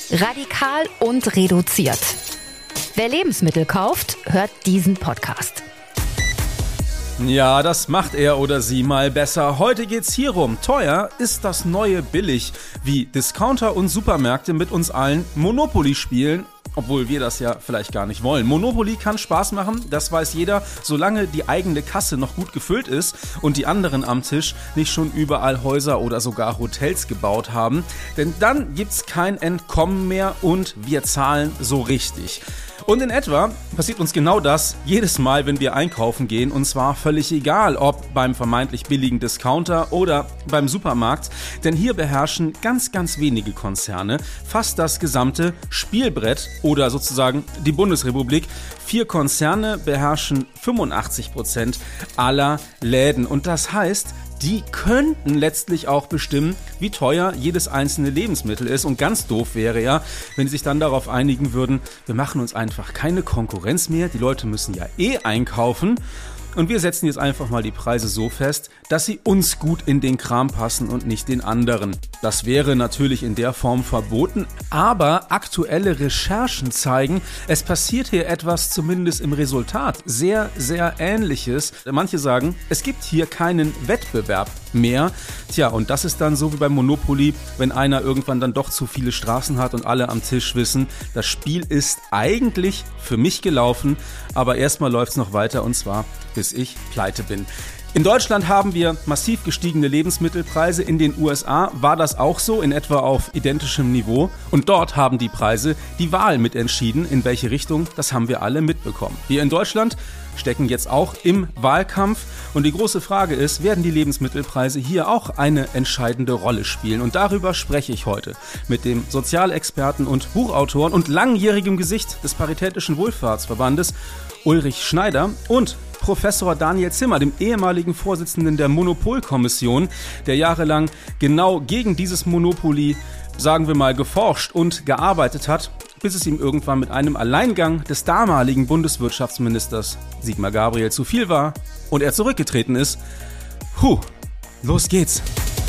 Radikal und reduziert. Wer Lebensmittel kauft, hört diesen Podcast. Ja, das macht er oder sie mal besser. Heute geht's hierum. Teuer ist das neue billig, wie Discounter und Supermärkte mit uns allen Monopoly spielen. Obwohl wir das ja vielleicht gar nicht wollen. Monopoly kann Spaß machen, das weiß jeder, solange die eigene Kasse noch gut gefüllt ist und die anderen am Tisch nicht schon überall Häuser oder sogar Hotels gebaut haben. Denn dann gibt's kein Entkommen mehr und wir zahlen so richtig. Und in etwa passiert uns genau das jedes Mal, wenn wir einkaufen gehen. Und zwar völlig egal, ob beim vermeintlich billigen Discounter oder beim Supermarkt. Denn hier beherrschen ganz, ganz wenige Konzerne fast das gesamte Spielbrett oder sozusagen die Bundesrepublik. 4 Konzerne beherrschen 85% aller Läden. Und das heißt, die könnten letztlich auch bestimmen, wie teuer jedes einzelne Lebensmittel ist. Und ganz doof wäre ja, wenn sie sich dann darauf einigen würden, wir machen uns einfach keine Konkurrenz mehr, die Leute müssen ja einkaufen. Und wir setzen jetzt einfach mal die Preise so fest, dass sie uns gut in den Kram passen und nicht den anderen. Das wäre natürlich in der Form verboten, aber aktuelle Recherchen zeigen, es passiert hier etwas zumindest im Resultat sehr, sehr Ähnliches. Manche sagen, es gibt hier keinen Wettbewerb mehr. Tja, und das ist dann so wie beim Monopoly, wenn einer irgendwann dann doch zu viele Straßen hat und alle am Tisch wissen, das Spiel ist eigentlich für mich gelaufen, aber erstmal läuft es noch weiter und zwar bis ich pleite bin. In Deutschland haben wir massiv gestiegene Lebensmittelpreise. In den USA war das auch so, in etwa auf identischem Niveau. Und dort haben die Preise die Wahl mitentschieden. In welche Richtung, das haben wir alle mitbekommen. Wir in Deutschland stecken jetzt auch im Wahlkampf. Und die große Frage ist, werden die Lebensmittelpreise hier auch eine entscheidende Rolle spielen? Und darüber spreche ich heute mit dem Sozialexperten und Buchautoren und langjährigem Gesicht des Paritätischen Wohlfahrtsverbandes Ulrich Schneider und Professor Daniel Zimmer, dem ehemaligen Vorsitzenden der Monopolkommission, der jahrelang genau gegen dieses Monopoly, sagen wir mal, geforscht und gearbeitet hat, bis es ihm irgendwann mit einem Alleingang des damaligen Bundeswirtschaftsministers Sigmar Gabriel zu viel war und er zurückgetreten ist. Los geht's.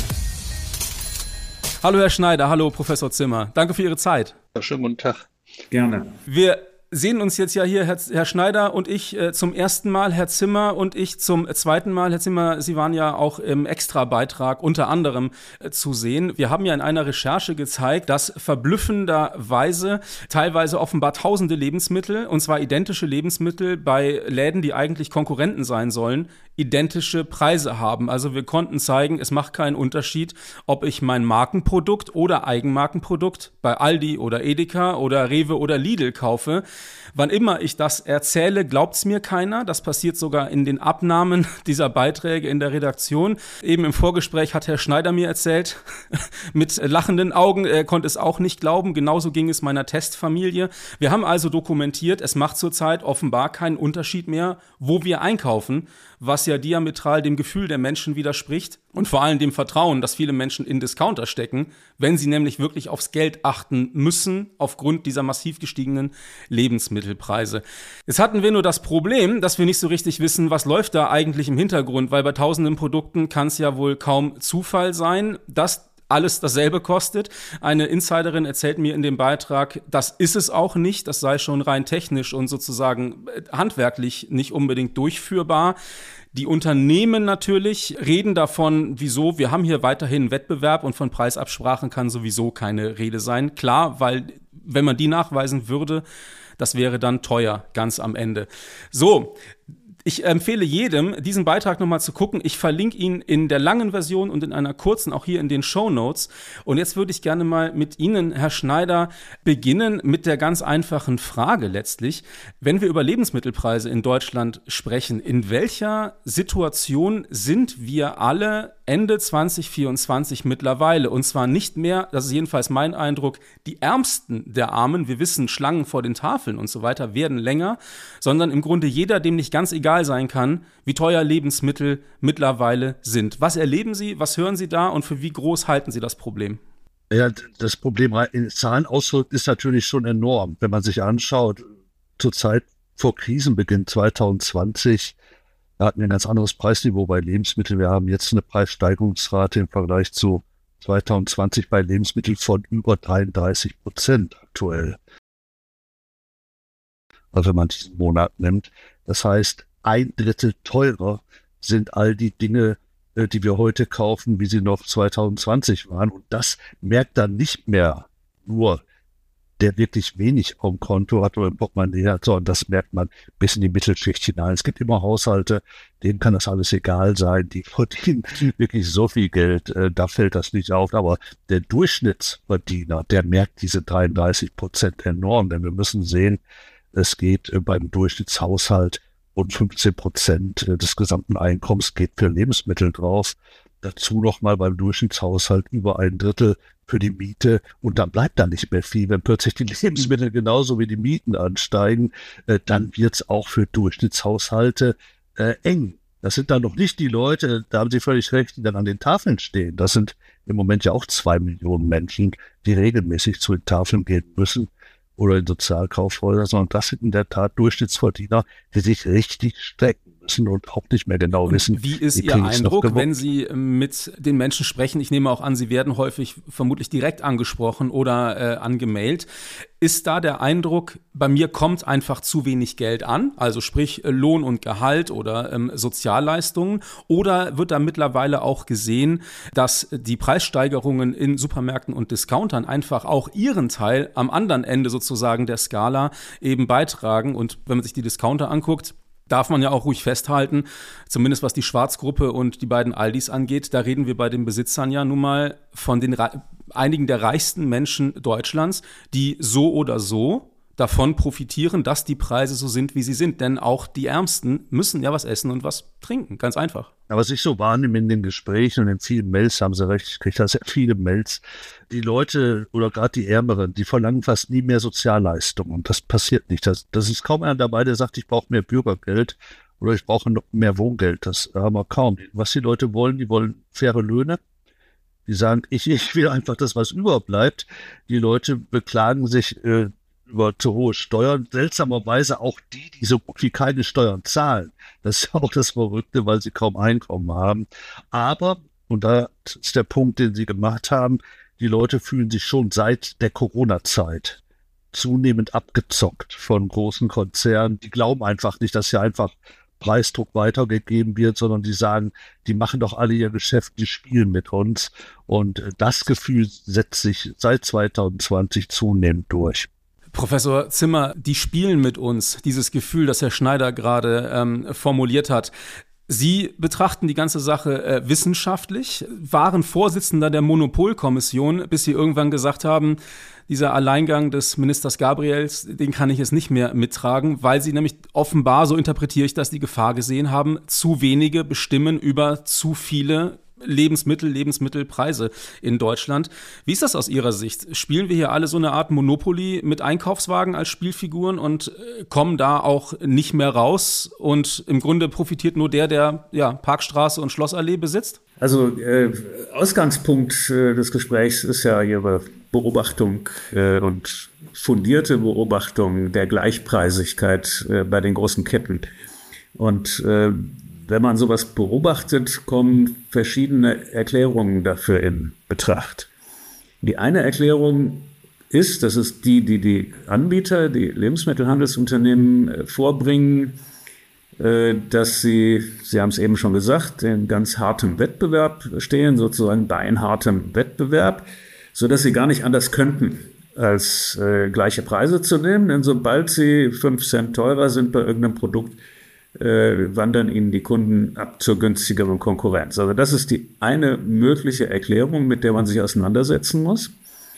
Hallo Herr Schneider, hallo Professor Zimmer. Danke für Ihre Zeit. Ja, schönen guten Tag. Gerne. Wir sehen uns jetzt ja hier, Herr Schneider und ich, zum ersten Mal, Herr Zimmer und ich zum zweiten Mal. Herr Zimmer, Sie waren ja auch im Extrabeitrag unter anderem zu sehen. Wir haben ja in einer Recherche gezeigt, dass verblüffenderweise teilweise offenbar tausende Lebensmittel, und zwar identische Lebensmittel bei Läden, die eigentlich Konkurrenten sein sollen, identische Preise haben. Also wir konnten zeigen, es macht keinen Unterschied, ob ich mein Markenprodukt oder Eigenmarkenprodukt bei Aldi oder Edeka oder Rewe oder Lidl kaufe. Wann immer ich das erzähle, glaubt's mir keiner. Das passiert sogar in den Abnahmen dieser Beiträge in der Redaktion. Eben im Vorgespräch hat Herr Schneider mir erzählt, mit lachenden Augen, er konnte es auch nicht glauben. Genauso ging es meiner Testfamilie. Wir haben also dokumentiert, es macht zurzeit offenbar keinen Unterschied mehr, wo wir einkaufen, was ja diametral dem Gefühl der Menschen widerspricht und vor allem dem Vertrauen, dass viele Menschen in Discounter stecken, wenn sie nämlich wirklich aufs Geld achten müssen aufgrund dieser massiv gestiegenen Lebensmittelpreise. Jetzt hatten wir nur das Problem, dass wir nicht so richtig wissen, was läuft da eigentlich im Hintergrund, weil bei tausenden Produkten kann es ja wohl kaum Zufall sein, dass alles dasselbe kostet. Eine Insiderin erzählt mir in dem Beitrag, das ist es auch nicht, das sei schon rein technisch und sozusagen handwerklich nicht unbedingt durchführbar. Die Unternehmen natürlich reden davon, wieso, wir haben hier weiterhin Wettbewerb und von Preisabsprachen kann sowieso keine Rede sein. Klar, weil wenn man die nachweisen würde, das wäre dann teuer, ganz am Ende. So, ich empfehle jedem, diesen Beitrag nochmal zu gucken. Ich verlinke ihn in der langen Version und in einer kurzen, auch hier in den Shownotes. Und jetzt würde ich gerne mal mit Ihnen, Herr Schneider, beginnen mit der ganz einfachen Frage letztlich. Wenn wir über Lebensmittelpreise in Deutschland sprechen, in welcher Situation sind wir alle Ende 2024 mittlerweile? Und zwar nicht mehr, das ist jedenfalls mein Eindruck, die Ärmsten der Armen, wir wissen, Schlangen vor den Tafeln und so weiter werden länger, sondern im Grunde jeder, dem nicht ganz egal sein kann, wie teuer Lebensmittel mittlerweile sind. Was erleben Sie, was hören Sie da und für wie groß halten Sie das Problem? Ja, das Problem in Zahlen ausdrückt ist natürlich schon enorm. Wenn man sich anschaut, zur Zeit vor Krisenbeginn 2020 hatten wir ein ganz anderes Preisniveau bei Lebensmitteln. Wir haben jetzt eine Preissteigerungsrate im Vergleich zu 2020 bei Lebensmitteln von über 33% aktuell. Also wenn man diesen Monat nimmt. Das heißt, 1/3 teurer sind all die Dinge, die wir heute kaufen, wie sie noch 2020 waren. Und das merkt dann nicht mehr nur der wirklich wenig auf dem Konto hat oder im Portemonnaie hat, sondern das merkt man bis in die Mittelschicht hinein. Es gibt immer Haushalte, denen kann das alles egal sein, die verdienen wirklich so viel Geld, da fällt das nicht auf. Aber der Durchschnittsverdiener, der merkt diese 33% enorm, denn wir müssen sehen, es geht beim Durchschnittshaushalt und 15% des gesamten Einkommens geht für Lebensmittel drauf. Dazu nochmal beim Durchschnittshaushalt über 1/3 für die Miete und dann bleibt da nicht mehr viel. Wenn plötzlich die Lebensmittel genauso wie die Mieten ansteigen, dann wird es auch für Durchschnittshaushalte eng. Das sind dann noch nicht die Leute, da haben Sie völlig recht, die dann an den Tafeln stehen. Das sind im Moment ja auch 2 Millionen Menschen, die regelmäßig zu den Tafeln gehen müssen oder in Sozialkaufhäuser, sondern das sind in der Tat Durchschnittsverdiener, die sich richtig strecken müssen und auch nicht mehr genau wissen. Wie ist Ihr Eindruck, wenn Sie mit den Menschen sprechen? Ich nehme auch an, Sie werden häufig vermutlich direkt angesprochen oder angemailt. Ist da der Eindruck, bei mir kommt einfach zu wenig Geld an, also sprich Lohn und Gehalt oder Sozialleistungen, oder wird da mittlerweile auch gesehen, dass die Preissteigerungen in Supermärkten und Discountern einfach auch ihren Teil am anderen Ende sozusagen der Skala eben beitragen? Und wenn man sich die Discounter anguckt, darf man ja auch ruhig festhalten, zumindest was die Schwarzgruppe und die beiden Aldis angeht, da reden wir bei den Besitzern ja nun mal von den einigen der reichsten Menschen Deutschlands, die so oder so davon profitieren, dass die Preise so sind, wie sie sind. Denn auch die Ärmsten müssen ja was essen und was trinken. Ganz einfach. Aber was ich so wahrnehme in den Gesprächen und in vielen Mails, haben Sie recht, ich kriege da sehr viele Mails, die Leute oder gerade die Ärmeren, die verlangen fast nie mehr Sozialleistungen. Und das passiert nicht. Das ist kaum einer dabei, der sagt, ich brauche mehr Bürgergeld oder ich brauche noch mehr Wohngeld. Das haben wir kaum. Was die Leute wollen, die wollen faire Löhne. Die sagen, ich will einfach das, was überbleibt. Die Leute beklagen sich über zu hohe Steuern. Seltsamerweise auch die so gut wie keine Steuern zahlen. Das ist auch das Verrückte, weil sie kaum Einkommen haben. Aber, und da ist der Punkt, den Sie gemacht haben, die Leute fühlen sich schon seit der Corona-Zeit zunehmend abgezockt von großen Konzernen. Die glauben einfach nicht, dass hier einfach Preisdruck weitergegeben wird, sondern die sagen, die machen doch alle ihr Geschäft, die spielen mit uns. Und das Gefühl setzt sich seit 2020 zunehmend durch. Professor Zimmer, die spielen mit uns, dieses Gefühl, das Herr Schneider gerade formuliert hat. Sie betrachten die ganze Sache wissenschaftlich, waren Vorsitzender der Monopolkommission, bis Sie irgendwann gesagt haben, dieser Alleingang des Ministers Gabriels, den kann ich jetzt nicht mehr mittragen, weil Sie nämlich offenbar, so interpretiere ich das, die Gefahr gesehen haben, zu wenige bestimmen über zu viele Lebensmittelpreise in Deutschland. Wie ist das aus Ihrer Sicht? Spielen wir hier alle so eine Art Monopoly mit Einkaufswagen als Spielfiguren und kommen da auch nicht mehr raus und im Grunde profitiert nur der Parkstraße und Schlossallee besitzt? Also Ausgangspunkt des Gesprächs ist ja Ihre Beobachtung und fundierte Beobachtung der Gleichpreisigkeit bei den großen Ketten. Und wenn man sowas beobachtet, kommen verschiedene Erklärungen dafür in Betracht. Die eine Erklärung ist, das ist die Anbieter, die Lebensmittelhandelsunternehmen vorbringen, dass sie haben es eben schon gesagt, in ganz hartem Wettbewerb stehen, sozusagen beinhartem Wettbewerb, sodass sie gar nicht anders könnten, als gleiche Preise zu nehmen. Denn sobald sie 5 Cent teurer sind bei irgendeinem Produkt, wandern ihnen die Kunden ab zur günstigeren Konkurrenz. Also das ist die eine mögliche Erklärung, mit der man sich auseinandersetzen muss.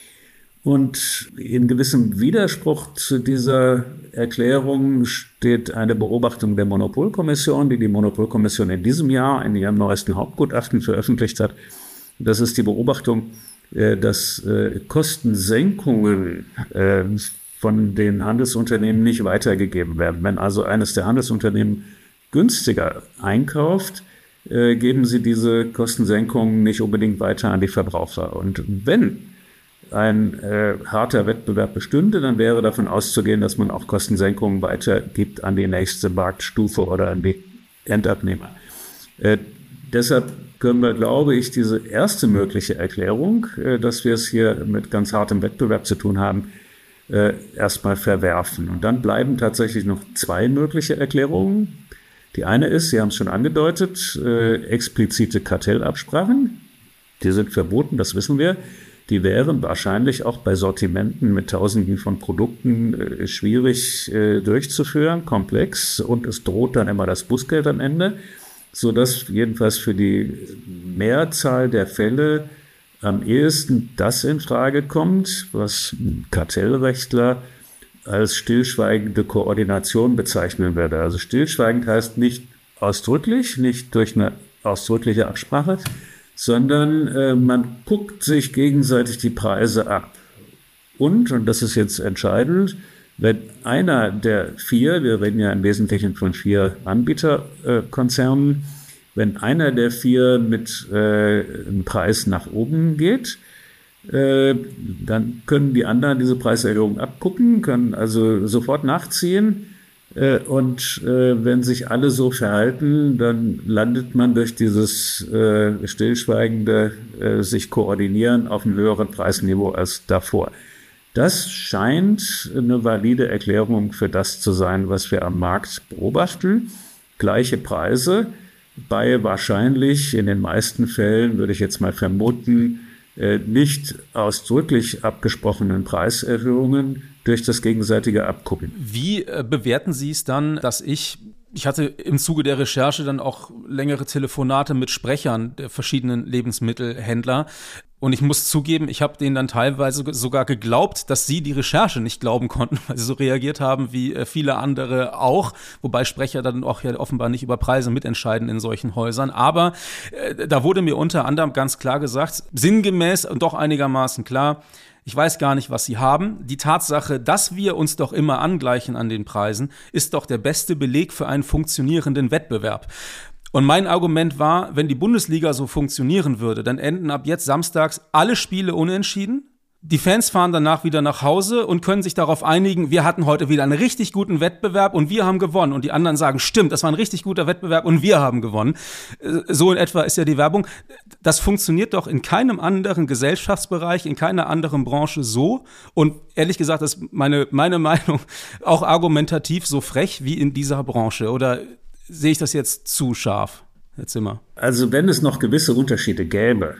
Und in gewissem Widerspruch zu dieser Erklärung steht eine Beobachtung der Monopolkommission, die Monopolkommission in diesem Jahr in ihrem neuesten Hauptgutachten veröffentlicht hat. Das ist die Beobachtung, dass Kostensenkungen von den Handelsunternehmen nicht weitergegeben werden. Wenn also eines der Handelsunternehmen günstiger einkauft, geben sie diese Kostensenkungen nicht unbedingt weiter an die Verbraucher. Und wenn ein harter Wettbewerb bestünde, dann wäre davon auszugehen, dass man auch Kostensenkungen weitergibt an die nächste Marktstufe oder an die Endabnehmer. Deshalb können wir, glaube ich, diese erste mögliche Erklärung, dass wir es hier mit ganz hartem Wettbewerb zu tun haben, erstmal verwerfen. Und dann bleiben tatsächlich noch 2 mögliche Erklärungen. Die eine ist, Sie haben es schon angedeutet, explizite Kartellabsprachen. Die sind verboten, das wissen wir. Die wären wahrscheinlich auch bei Sortimenten mit Tausenden von Produkten schwierig durchzuführen, komplex. Und es droht dann immer das Bußgeld am Ende, sodass jedenfalls für die Mehrzahl der Fälle am ehesten das in Frage kommt, was ein Kartellrechtler als stillschweigende Koordination bezeichnen würde. Also stillschweigend heißt nicht ausdrücklich, nicht durch eine ausdrückliche Absprache, sondern man guckt sich gegenseitig die Preise ab. Und das ist jetzt entscheidend, wenn einer der 4, wir reden ja im Wesentlichen von 4 Anbieterkonzernen, wenn einer der 4 mit einem Preis nach oben geht, dann können die anderen diese Preiserhöhung abgucken, können also sofort nachziehen. Und wenn sich alle so verhalten, dann landet man durch dieses stillschweigende sich koordinieren auf einem höheren Preisniveau als davor. Das scheint eine valide Erklärung für das zu sein, was wir am Markt beobachten. Gleiche Preise bei wahrscheinlich in den meisten Fällen, würde ich jetzt mal vermuten, nicht ausdrücklich abgesprochenen Preiserhöhungen durch das gegenseitige Abgucken. Wie bewerten Sie es dann, dass ich hatte im Zuge der Recherche dann auch längere Telefonate mit Sprechern der verschiedenen Lebensmittelhändler. Und ich muss zugeben, ich habe denen dann teilweise sogar geglaubt, dass sie die Recherche nicht glauben konnten, weil sie so reagiert haben wie viele andere auch. Wobei Sprecher dann auch ja offenbar nicht über Preise mitentscheiden in solchen Häusern. Aber da wurde mir unter anderem ganz klar gesagt, sinngemäß und doch einigermaßen klar, ich weiß gar nicht, was sie haben. Die Tatsache, dass wir uns doch immer angleichen an den Preisen, ist doch der beste Beleg für einen funktionierenden Wettbewerb. Und mein Argument war, wenn die Bundesliga so funktionieren würde, dann enden ab jetzt samstags alle Spiele unentschieden. Die Fans fahren danach wieder nach Hause und können sich darauf einigen, wir hatten heute wieder einen richtig guten Wettbewerb und wir haben gewonnen. Und die anderen sagen, stimmt, das war ein richtig guter Wettbewerb und wir haben gewonnen. So in etwa ist ja die Werbung. Das funktioniert doch in keinem anderen Gesellschaftsbereich, in keiner anderen Branche so. Und ehrlich gesagt, das ist meine Meinung auch argumentativ so frech wie in dieser Branche. Oder sehe ich das jetzt zu scharf, Herr Zimmer? Also wenn es noch gewisse Unterschiede gäbe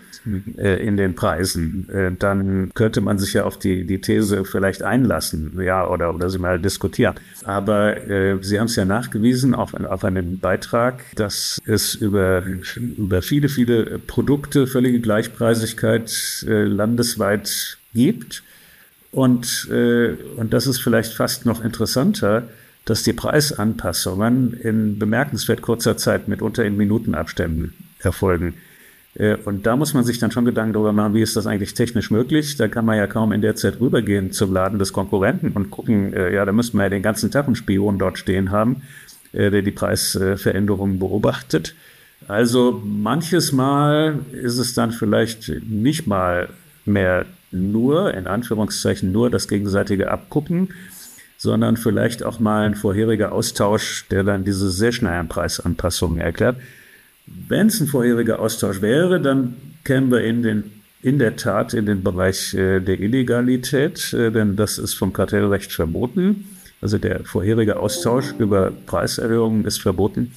in den Preisen, dann könnte man sich ja auf die These vielleicht einlassen, ja, oder sie mal diskutieren. Aber Sie haben es ja nachgewiesen auf einem Beitrag, dass es über viele, viele Produkte völlige Gleichpreisigkeit landesweit gibt. Und das ist vielleicht fast noch interessanter, dass die Preisanpassungen in bemerkenswert kurzer Zeit mitunter in Minutenabständen erfolgen. Und da muss man sich dann schon Gedanken darüber machen, wie ist das eigentlich technisch möglich? Da kann man ja kaum in der Zeit rübergehen zum Laden des Konkurrenten und gucken, da müsste man ja den ganzen Tag einen Spion dort stehen haben, der die Preisveränderungen beobachtet. Also manches Mal ist es dann vielleicht nicht mal mehr nur, in Anführungszeichen, nur das gegenseitige Abgucken, sondern vielleicht auch mal ein vorheriger Austausch, der dann diese sehr schnellen Preisanpassungen erklärt. Wenn es ein vorheriger Austausch wäre, dann kämen wir in der Tat in den Bereich der Illegalität, denn das ist vom Kartellrecht verboten. Also der vorherige Austausch über Preiserhöhungen ist verboten.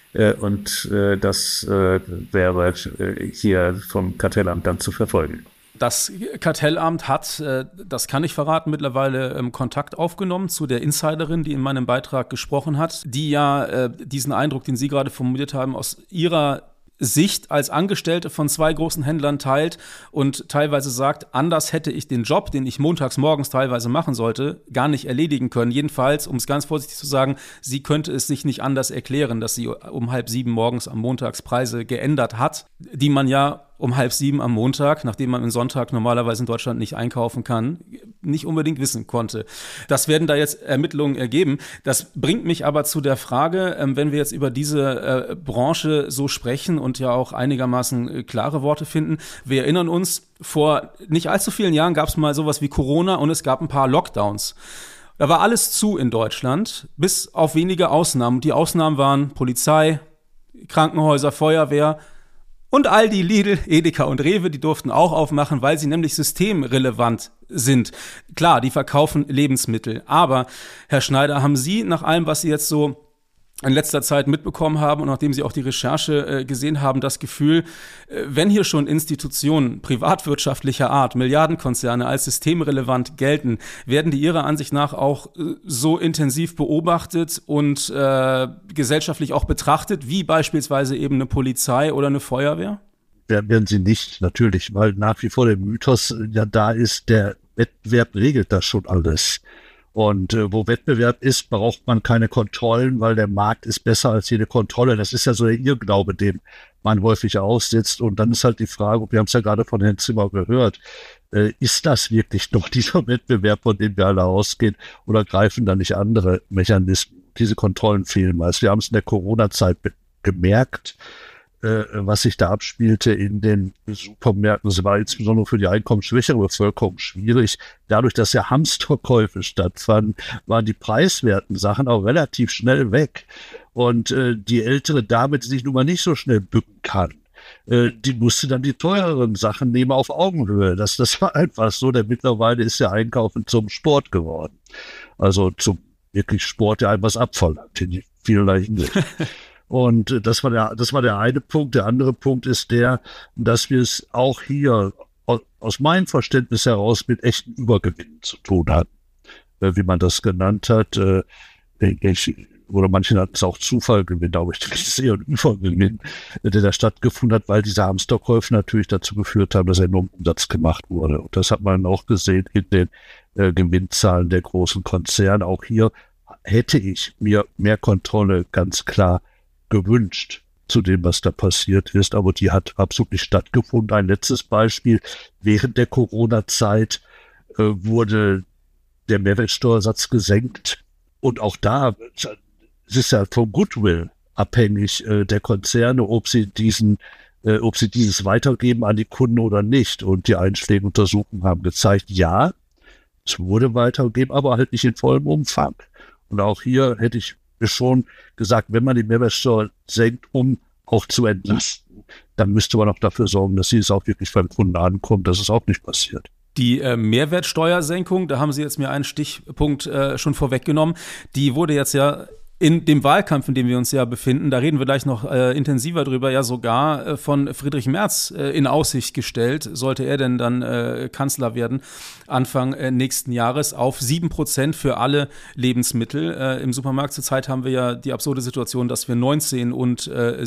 Und das wäre hier vom Kartellamt dann zu verfolgen. Das Kartellamt hat, das kann ich verraten, mittlerweile Kontakt aufgenommen zu der Insiderin, die in meinem Beitrag gesprochen hat, die ja diesen Eindruck, den Sie gerade formuliert haben, aus ihrer Sicht als Angestellte von 2 großen Händlern teilt und teilweise sagt, anders hätte ich den Job, den ich montags morgens teilweise machen sollte, gar nicht erledigen können. Jedenfalls, um es ganz vorsichtig zu sagen, sie könnte es sich nicht anders erklären, dass sie um 6:30 morgens am Montags Preise geändert hat, die man ja um 6:30 am Montag, nachdem man am Sonntag normalerweise in Deutschland nicht einkaufen kann, nicht unbedingt wissen konnte. Das werden da jetzt Ermittlungen ergeben. Das bringt mich aber zu der Frage, wenn wir jetzt über diese Branche so sprechen und ja auch einigermaßen klare Worte finden. Wir erinnern uns, vor nicht allzu vielen Jahren gab es mal sowas wie Corona und es gab ein paar Lockdowns. Da war alles zu in Deutschland, bis auf wenige Ausnahmen. Die Ausnahmen waren Polizei, Krankenhäuser, Feuerwehr Und Aldi, Lidl, Edeka und Rewe, die durften auch aufmachen, weil sie nämlich systemrelevant sind. Klar, die verkaufen Lebensmittel. Aber, Herr Schneider, haben Sie nach allem, was Sie jetzt so in letzter Zeit mitbekommen haben und nachdem Sie auch die Recherche gesehen haben, das Gefühl, wenn hier schon Institutionen privatwirtschaftlicher Art, Milliardenkonzerne als systemrelevant gelten, werden die Ihrer Ansicht nach auch so intensiv beobachtet und gesellschaftlich auch betrachtet, wie beispielsweise eben eine Polizei oder eine Feuerwehr? Werden sie nicht, natürlich, weil nach wie vor der Mythos ja da ist, der Wettbewerb regelt das schon alles. Und wo Wettbewerb ist, braucht man keine Kontrollen, weil der Markt ist besser als jede Kontrolle. Das ist ja so der Irrglaube, dem man häufig aussetzt. Und dann ist halt die Frage, wir haben es ja gerade von Herrn Zimmer gehört, ist das wirklich noch dieser Wettbewerb, von dem wir alle ausgehen, oder greifen da nicht andere Mechanismen? Diese Kontrollen fehlen meist. Wir haben es in der Corona-Zeit gemerkt, was sich da abspielte in den Supermärkten. Es war insbesondere für die einkommensschwächere Bevölkerung schwierig. Dadurch, dass ja Hamsterkäufe stattfanden, waren die preiswerten Sachen auch relativ schnell weg. Und die ältere Dame, die sich nun mal nicht so schnell bücken kann, die musste dann die teureren Sachen nehmen auf Augenhöhe. Das war einfach so, denn mittlerweile ist der Einkaufen zum Sport geworden. Also zum wirklich Sport, der einem was abverlangt, in vielerlei Hinsicht. Und das war der eine Punkt. Der andere Punkt ist der, dass wir es auch hier aus meinem Verständnis heraus mit echten Übergewinnen zu tun hatten. Wie man das genannt hat. Oder manche hatten es auch Zufallgewinn, aber ich denke, es ist eher ein Übergewinn, der da stattgefunden hat, weil diese Hamsterkäufe natürlich dazu geführt haben, dass enorm Umsatz gemacht wurde. Und das hat man auch gesehen in den Gewinnzahlen der großen Konzerne. Auch hier hätte ich mir mehr Kontrolle ganz klar gewünscht zu dem, was da passiert ist, aber die hat absolut nicht stattgefunden. Ein letztes Beispiel: Während der Corona-Zeit wurde der Mehrwertsteuersatz gesenkt und auch da es ist ja vom Goodwill abhängig der Konzerne, ob sie dieses weitergeben an die Kunden oder nicht. Und die einschlägigen Untersuchungen haben gezeigt, ja, es wurde weitergegeben, aber halt nicht in vollem Umfang. Und auch hier hätte ich schon gesagt, wenn man die Mehrwertsteuer senkt, um auch zu entlasten, dann müsste man auch dafür sorgen, dass sie es auch wirklich beim Kunden ankommt. Das ist auch nicht passiert. Die Mehrwertsteuersenkung, da haben Sie jetzt mir einen Stichpunkt schon vorweggenommen, die wurde jetzt ja in dem Wahlkampf, in dem wir uns ja befinden, da reden wir gleich noch intensiver drüber, ja sogar von Friedrich Merz in Aussicht gestellt, sollte er denn dann Kanzler werden, Anfang nächsten Jahres, auf 7% für alle Lebensmittel. Im Supermarkt zurzeit haben wir ja die absurde Situation, dass wir 19 und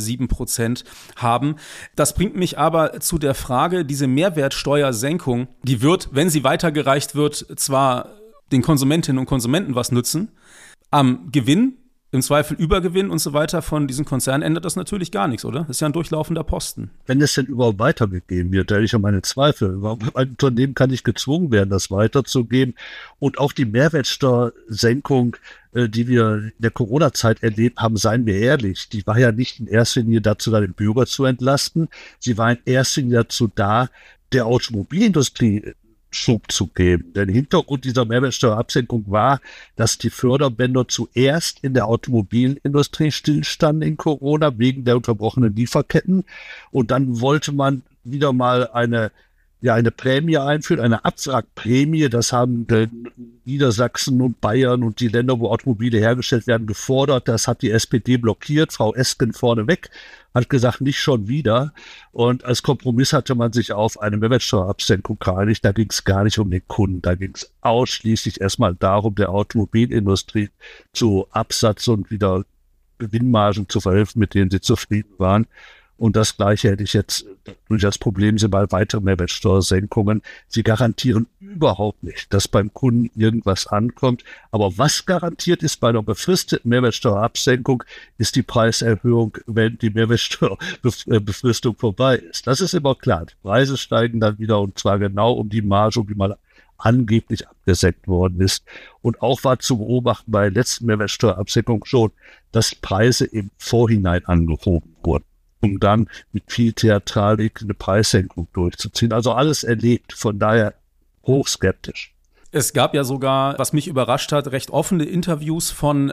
7% haben. Das bringt mich aber zu der Frage, diese Mehrwertsteuersenkung, die wird, wenn sie weitergereicht wird, zwar den Konsumentinnen und Konsumenten was nützen, am Gewinn, im Zweifel Übergewinn und so weiter von diesen Konzernen ändert das natürlich gar nichts, oder? Das ist ja ein durchlaufender Posten. Wenn es denn überhaupt weitergegeben wird, da hätte ich ja meine Zweifel. Ein Unternehmen kann nicht gezwungen werden, das weiterzugeben. Und auch die Mehrwertsteuersenkung, die wir in der Corona-Zeit erlebt haben, seien wir ehrlich, die war ja nicht in erster Linie dazu da, den Bürger zu entlasten. Sie war in erster Linie dazu da, der Automobilindustrie Schub zu geben. Der Hintergrund dieser Mehrwertsteuerabsenkung war, dass die Förderbänder zuerst in der Automobilindustrie stillstanden in Corona wegen der unterbrochenen Lieferketten. Und dann wollte man wieder mal eine Prämie einführen, eine Abwrackprämie. Das haben Niedersachsen und Bayern und die Länder, wo Automobile hergestellt werden, gefordert. Das hat die SPD blockiert. Frau Esken vorneweg hat gesagt, nicht schon wieder. Und als Kompromiss hatte man sich auf eine Mehrwertsteuerabsenkung geeinigt. Da ging es gar nicht um den Kunden. Da ging es ausschließlich erstmal darum, der Automobilindustrie zu Absatz und wieder Gewinnmargen zu verhelfen, mit denen sie zufrieden waren. Und das Gleiche hätte ich jetzt durch das Problem, sind bei weiteren Mehrwertsteuersenkungen. Sie garantieren überhaupt nicht, dass beim Kunden irgendwas ankommt. Aber was garantiert ist bei einer befristeten Mehrwertsteuerabsenkung, ist die Preiserhöhung, wenn die Mehrwertsteuerbefristung vorbei ist. Das ist immer klar. Die Preise steigen dann wieder und zwar genau um die Marge, um die mal angeblich abgesenkt worden ist. Und auch war zu beobachten bei der letzten Mehrwertsteuerabsenkung schon, dass Preise im Vorhinein angehoben wurden, um dann mit viel Theatralik eine Preissenkung durchzuziehen. Also alles erlebt, von daher hochskeptisch. Es gab ja sogar, was mich überrascht hat, recht offene Interviews von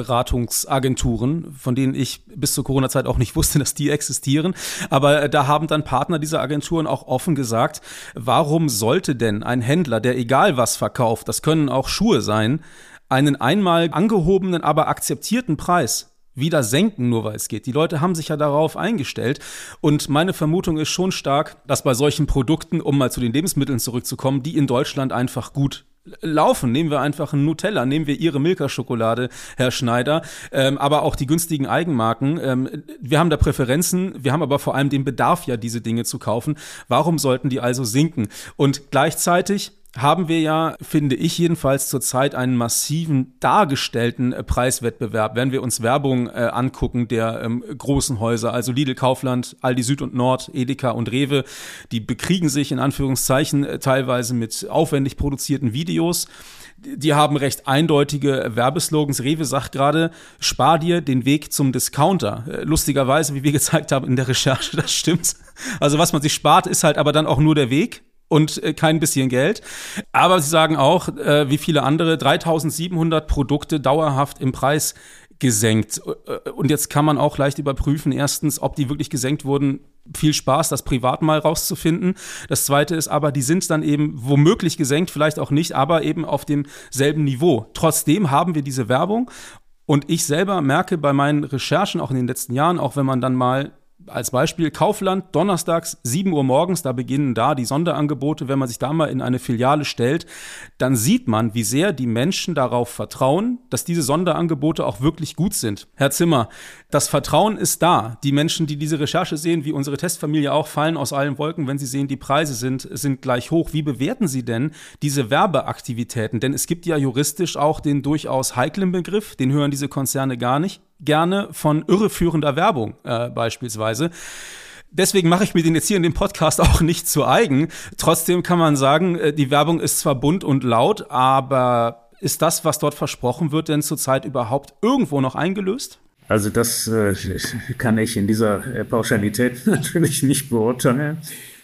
Preisberatungsagenturen, von denen ich bis zur Corona-Zeit auch nicht wusste, dass die existieren. Aber da haben dann Partner dieser Agenturen auch offen gesagt, warum sollte denn ein Händler, der egal was verkauft, das können auch Schuhe sein, einen einmal angehobenen, aber akzeptierten Preis wieder senken, nur weil es geht. Die Leute haben sich ja darauf eingestellt und meine Vermutung ist schon stark, dass bei solchen Produkten, um mal zu den Lebensmitteln zurückzukommen, die in Deutschland einfach gut laufen. Nehmen wir einfach einen Nutella, nehmen wir Ihre Milka-Schokolade, Herr Schneider, aber auch die günstigen Eigenmarken. Wir haben da Präferenzen, wir haben aber vor allem den Bedarf, ja diese Dinge zu kaufen. Warum sollten die also sinken? Und gleichzeitig haben wir ja, finde ich jedenfalls zurzeit, einen massiven dargestellten Preiswettbewerb. Wenn wir uns Werbung angucken der großen Häuser, also Lidl, Kaufland, Aldi Süd und Nord, Edeka und Rewe, die bekriegen sich in Anführungszeichen teilweise mit aufwendig produzierten Videos. Die haben recht eindeutige Werbeslogans. Rewe sagt gerade, spar dir den Weg zum Discounter. Lustigerweise, wie wir gezeigt haben in der Recherche, das stimmt. Also was man sich spart, ist halt aber dann auch nur der Weg und kein bisschen Geld. Aber sie sagen auch, wie viele andere, 3.700 Produkte dauerhaft im Preis gesenkt. Und jetzt kann man auch leicht überprüfen, erstens, ob die wirklich gesenkt wurden. Viel Spaß, das privat mal rauszufinden. Das Zweite ist aber, die sind dann eben womöglich gesenkt, vielleicht auch nicht, aber eben auf demselben Niveau. Trotzdem haben wir diese Werbung. Und ich selber merke bei meinen Recherchen, auch in den letzten Jahren, auch wenn man dann mal als Beispiel Kaufland, donnerstags 7 Uhr morgens, da beginnen da die Sonderangebote. Wenn man sich da mal in eine Filiale stellt, dann sieht man, wie sehr die Menschen darauf vertrauen, dass diese Sonderangebote auch wirklich gut sind. Herr Zimmer, das Vertrauen ist da. Die Menschen, die diese Recherche sehen, wie unsere Testfamilie auch, fallen aus allen Wolken, wenn sie sehen, die Preise sind gleich hoch. Wie bewerten Sie denn diese Werbeaktivitäten? Denn es gibt ja juristisch auch den durchaus heiklen Begriff, den hören diese Konzerne gar nicht gerne, von irreführender Werbung beispielsweise. Deswegen mache ich mir den jetzt hier in dem Podcast auch nicht zu eigen. Trotzdem kann man sagen, die Werbung ist zwar bunt und laut, aber ist das, was dort versprochen wird, denn zurzeit überhaupt irgendwo noch eingelöst? Also das kann ich in dieser Pauschalität natürlich nicht beurteilen.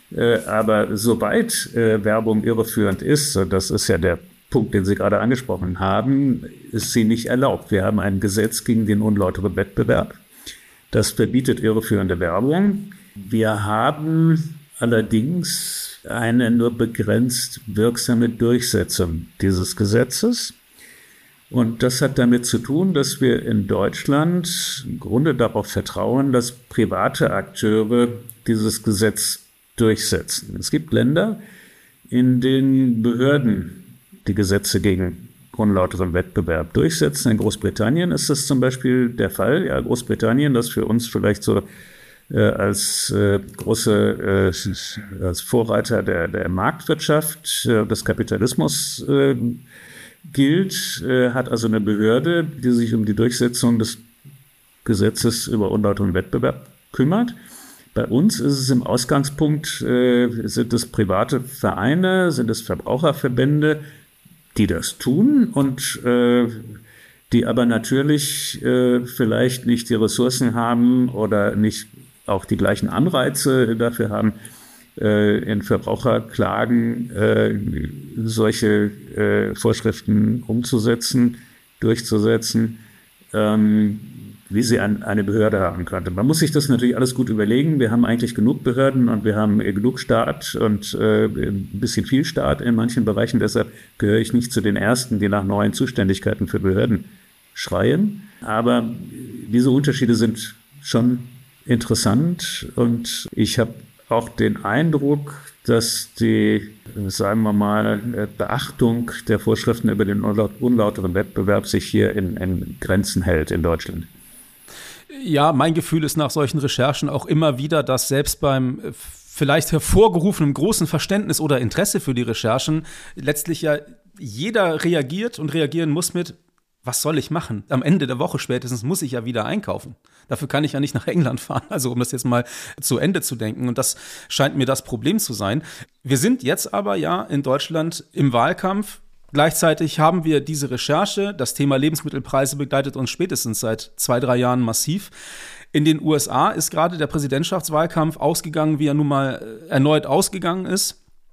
Aber sobald Werbung irreführend ist, das ist ja der Punkt, den Sie gerade angesprochen haben, ist sie nicht erlaubt. Wir haben ein Gesetz gegen den unlauteren Wettbewerb. Das verbietet irreführende Werbung. Wir haben allerdings eine nur begrenzt wirksame Durchsetzung dieses Gesetzes. Und das hat damit zu tun, dass wir in Deutschland im Grunde darauf vertrauen, dass private Akteure dieses Gesetz durchsetzen. Es gibt Länder, in denen Behörden die Gesetze gegen unlauteren Wettbewerb durchsetzen. In Großbritannien ist das zum Beispiel der Fall. Ja, Großbritannien, das für uns vielleicht so als Vorreiter der Marktwirtschaft, des Kapitalismus gilt, hat also eine Behörde, die sich um die Durchsetzung des Gesetzes über unlauteren Wettbewerb kümmert. Bei uns ist es im Ausgangspunkt, sind es private Vereine, sind es Verbraucherverbände, die das tun und die aber natürlich vielleicht nicht die Ressourcen haben oder nicht auch die gleichen Anreize dafür haben, in Verbraucherklagen solche Vorschriften umzusetzen, durchzusetzen, wie sie eine Behörde haben könnte. Man muss sich das natürlich alles gut überlegen. Wir haben eigentlich genug Behörden und wir haben genug Staat und ein bisschen viel Staat in manchen Bereichen. Deshalb gehöre ich nicht zu den Ersten, die nach neuen Zuständigkeiten für Behörden schreien. Aber diese Unterschiede sind schon interessant und ich habe auch den Eindruck, dass die, sagen wir mal, Beachtung der Vorschriften über den unlauteren Wettbewerb sich hier in Grenzen hält in Deutschland. Ja, mein Gefühl ist nach solchen Recherchen auch immer wieder, dass selbst beim vielleicht hervorgerufenen großen Verständnis oder Interesse für die Recherchen letztlich ja jeder reagiert und reagieren muss mit, was soll ich machen? Am Ende der Woche spätestens muss ich ja wieder einkaufen. Dafür kann ich ja nicht nach England fahren, also um das jetzt mal zu Ende zu denken. Und das scheint mir das Problem zu sein. Wir sind jetzt aber ja in Deutschland im Wahlkampf. Gleichzeitig haben wir diese Recherche. Das Thema Lebensmittelpreise begleitet uns spätestens seit 2-3 Jahren massiv. In den USA ist gerade der Präsidentschaftswahlkampf ausgegangen, wie er nun mal erneut ausgegangen ist.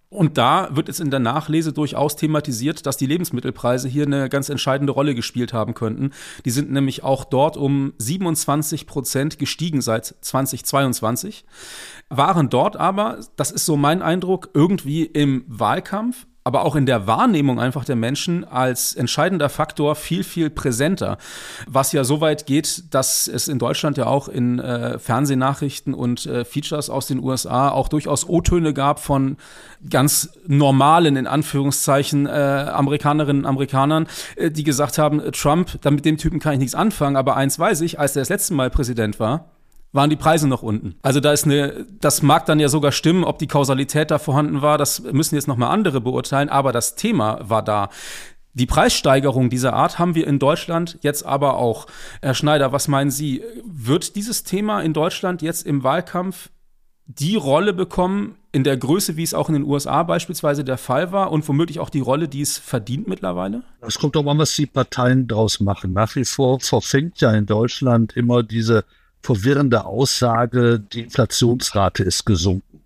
Und da wird es in der Nachlese durchaus thematisiert, dass die Lebensmittelpreise hier eine ganz entscheidende Rolle gespielt haben könnten. Die sind nämlich auch dort um 27% gestiegen seit 2022, waren dort aber, das ist so mein Eindruck, irgendwie im Wahlkampf, aber auch in der Wahrnehmung einfach der Menschen als entscheidender Faktor viel, viel präsenter. Was ja so weit geht, dass es in Deutschland ja auch in Fernsehnachrichten und Features aus den USA auch durchaus O-Töne gab von ganz normalen, in Anführungszeichen, Amerikanerinnen und Amerikanern, die gesagt haben, Trump, mit dem Typen kann ich nichts anfangen, aber eins weiß ich, als er das letzte Mal Präsident war, waren die Preise noch unten. Also das mag dann ja sogar stimmen, ob die Kausalität da vorhanden war, das müssen jetzt nochmal andere beurteilen, aber das Thema war da. Die Preissteigerung dieser Art haben wir in Deutschland jetzt aber auch. Herr Schneider, was meinen Sie? Wird dieses Thema in Deutschland jetzt im Wahlkampf die Rolle bekommen, in der Größe, wie es auch in den USA beispielsweise der Fall war und womöglich auch die Rolle, die es verdient mittlerweile? Es kommt auch an, was die Parteien daraus machen. Nach wie vor verfängt ja in Deutschland immer diese verwirrende Aussage, die Inflationsrate ist gesunken.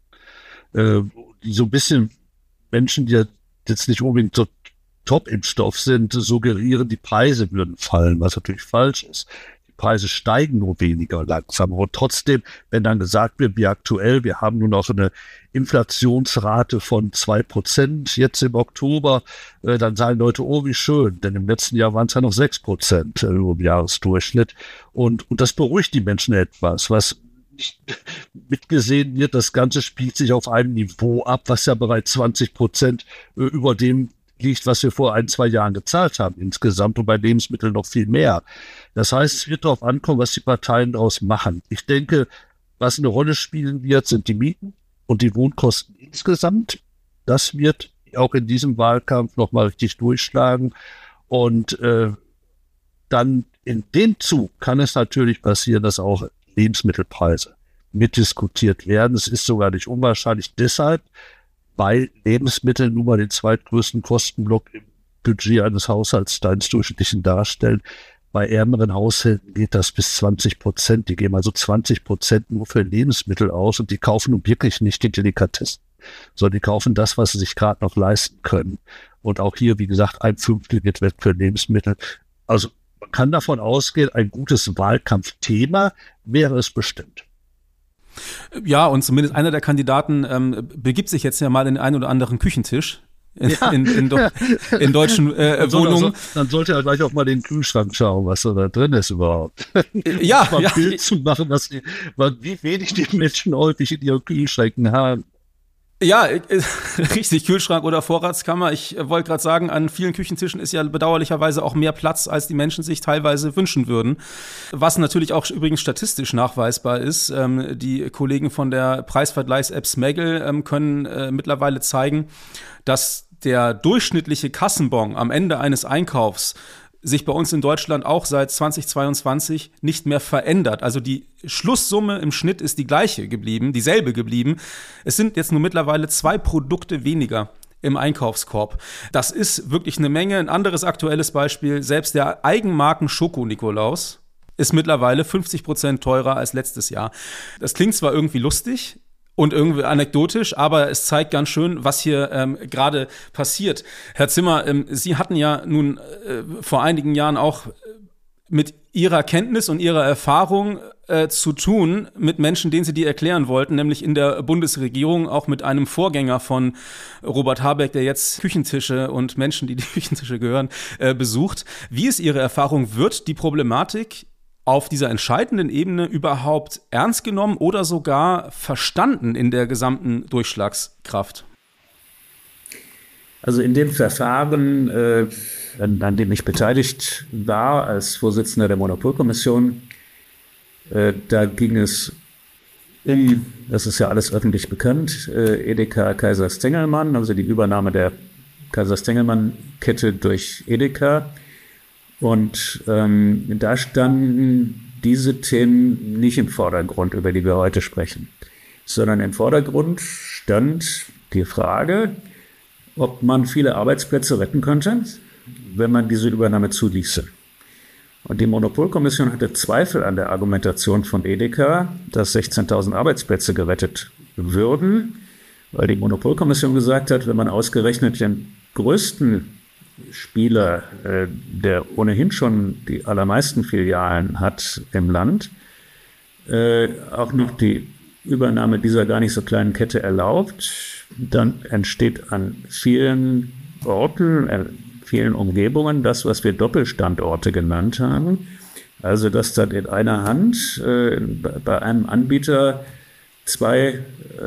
Die so ein bisschen Menschen, die jetzt nicht unbedingt so top im Stoff sind, suggerieren, die Preise würden fallen, was natürlich falsch ist. Die Preise steigen nur weniger langsam. Aber trotzdem, wenn dann gesagt wird, wie aktuell, wir haben nur noch eine Inflationsrate von 2% jetzt im Oktober, dann sagen Leute, oh, wie schön, denn im letzten Jahr waren es ja noch 6% im Jahresdurchschnitt. Und das beruhigt die Menschen etwas, was nicht mitgesehen wird. Das Ganze spielt sich auf einem Niveau ab, was ja bereits 20% über dem liegt, was wir vor 1-2 Jahren gezahlt haben insgesamt und bei Lebensmitteln noch viel mehr. Das heißt, es wird darauf ankommen, was die Parteien daraus machen. Ich denke, was eine Rolle spielen wird, sind die Mieten und die Wohnkosten insgesamt. Das wird auch in diesem Wahlkampf nochmal richtig durchschlagen. Und dann in dem Zug kann es natürlich passieren, dass auch Lebensmittelpreise mitdiskutiert werden. Es ist sogar nicht unwahrscheinlich deshalb, weil Lebensmittel nun mal den zweitgrößten Kostenblock im Budget eines Haushaltssteins durchschnittlichen darstellen. Bei ärmeren Haushalten geht das bis 20%. Die geben also 20% nur für Lebensmittel aus und die kaufen nun wirklich nicht die Delikatessen, sondern die kaufen das, was sie sich gerade noch leisten können. Und auch hier, wie gesagt, 1/5 geht weg für Lebensmittel. Also man kann davon ausgehen, ein gutes Wahlkampfthema wäre es bestimmt. Ja, und zumindest einer der Kandidaten begibt sich jetzt ja mal in den einen oder anderen Küchentisch in deutschen Wohnungen. Dann sollte er gleich auch mal den Kühlschrank schauen, was da drin ist überhaupt. Ja, mal ein Bild zu machen, wie wenig die Menschen häufig in ihren Kühlschränken haben. Ja, richtig, Kühlschrank oder Vorratskammer. Ich wollte gerade sagen, an vielen Küchentischen ist ja bedauerlicherweise auch mehr Platz, als die Menschen sich teilweise wünschen würden. Was natürlich auch übrigens statistisch nachweisbar ist. Die Kollegen von der Preisvergleichs-App Smaggle können mittlerweile zeigen, dass der durchschnittliche Kassenbon am Ende eines Einkaufs sich bei uns in Deutschland auch seit 2022 nicht mehr verändert. Also die Schlusssumme im Schnitt ist dieselbe geblieben. Es sind jetzt nur mittlerweile 2 Produkte weniger im Einkaufskorb. Das ist wirklich eine Menge. Ein anderes aktuelles Beispiel, selbst der Eigenmarken Schoko-Nikolaus ist mittlerweile 50% teurer als letztes Jahr. Das klingt zwar irgendwie lustig und irgendwie anekdotisch, aber es zeigt ganz schön, was hier gerade passiert. Herr Zimmer, Sie hatten ja nun vor einigen Jahren auch mit Ihrer Kenntnis und Ihrer Erfahrung zu tun mit Menschen, denen Sie die erklären wollten, nämlich in der Bundesregierung, auch mit einem Vorgänger von Robert Habeck, der jetzt Küchentische und Menschen, die Küchentische gehören, besucht. Wie ist Ihre Erfahrung? Wird die Problematik auf dieser entscheidenden Ebene überhaupt ernst genommen oder sogar verstanden in der gesamten Durchschlagskraft? Also in dem Verfahren, an dem ich beteiligt war als Vorsitzender der Monopolkommission, da ging es das ist ja alles öffentlich bekannt, Edeka Kaiser-Stengelmann, also die Übernahme der Kaiser-Stengelmann-Kette durch Edeka. Und da standen diese Themen nicht im Vordergrund, über die wir heute sprechen, sondern im Vordergrund stand die Frage, ob man viele Arbeitsplätze retten könnte, wenn man diese Übernahme zuließe. Und die Monopolkommission hatte Zweifel an der Argumentation von Edeka, dass 16.000 Arbeitsplätze gerettet würden weil die Monopolkommission gesagt hat, wenn man ausgerechnet den größten Spieler, der ohnehin schon die allermeisten Filialen hat im Land, auch noch die Übernahme dieser gar nicht so kleinen Kette erlaubt, dann entsteht an vielen Orten, vielen Umgebungen das, was wir Doppelstandorte genannt haben. Also dass dann in einer Hand bei einem Anbieter zwei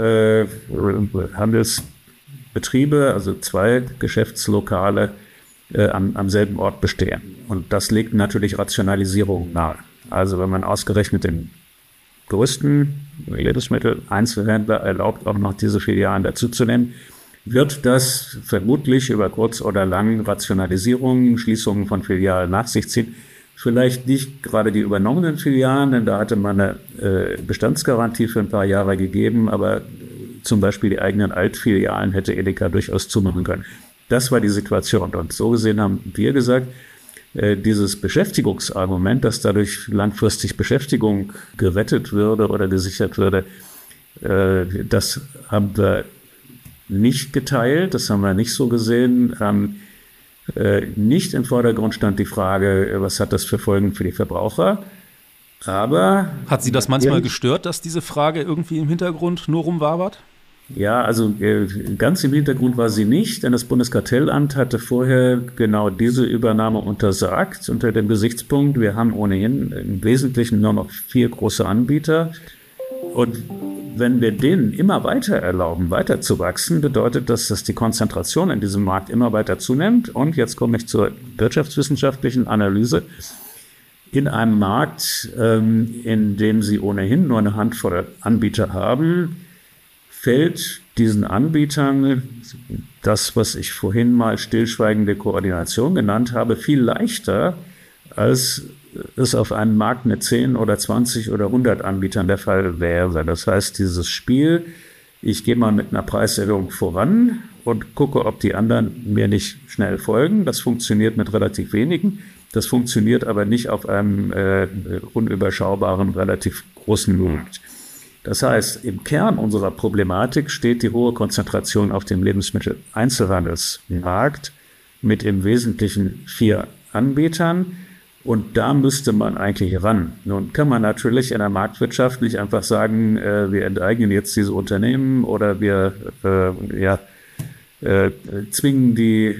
Handelsbetriebe, also zwei Geschäftslokale am selben Ort bestehen. Und das legt natürlich Rationalisierung nahe. Also wenn man ausgerechnet den größten Lebensmittel-Einzelhändler erlaubt, auch noch diese Filialen dazuzunehmen, wird das vermutlich über kurz oder lang Rationalisierungen, Schließungen von Filialen nach sich ziehen. Vielleicht nicht gerade die übernommenen Filialen, denn da hatte man eine Bestandsgarantie für ein paar Jahre gegeben, aber zum Beispiel die eigenen Altfilialen hätte Edeka durchaus zumachen können. Das war die Situation. Und so gesehen haben wir gesagt, dieses Beschäftigungsargument, dass dadurch langfristig Beschäftigung gerettet würde oder gesichert würde, das haben wir nicht geteilt, das haben wir nicht so gesehen. Nicht im Vordergrund stand die Frage, was hat das für Folgen für die Verbraucher? Aber hat Sie das manchmal gestört, dass diese Frage irgendwie im Hintergrund nur rumwabert? Ja, also ganz im Hintergrund war sie nicht, denn das Bundeskartellamt hatte vorher genau diese Übernahme untersagt unter dem Gesichtspunkt, wir haben ohnehin im Wesentlichen nur noch 4 große Anbieter und wenn wir denen immer weiter erlauben, weiter zu wachsen, bedeutet das, dass die Konzentration in diesem Markt immer weiter zunimmt. Und jetzt komme ich zur wirtschaftswissenschaftlichen Analyse. In einem Markt, in dem Sie ohnehin nur eine Handvoll Anbieter haben, fällt diesen Anbietern das, was ich vorhin mal stillschweigende Koordination genannt habe, viel leichter, als es auf einem Markt mit 10 oder 20 oder 100 Anbietern der Fall wäre. Das heißt, dieses Spiel, ich gehe mal mit einer Preiserhöhung voran und gucke, ob die anderen mir nicht schnell folgen. Das funktioniert mit relativ wenigen. Das funktioniert aber nicht auf einem unüberschaubaren, relativ großen Markt. Das heißt, im Kern unserer Problematik steht die hohe Konzentration auf dem Lebensmitteleinzelhandelsmarkt mit im Wesentlichen 4 Anbietern. Und da müsste man eigentlich ran. Nun kann man natürlich in der Marktwirtschaft nicht einfach sagen, wir enteignen jetzt diese Unternehmen oder wir zwingen die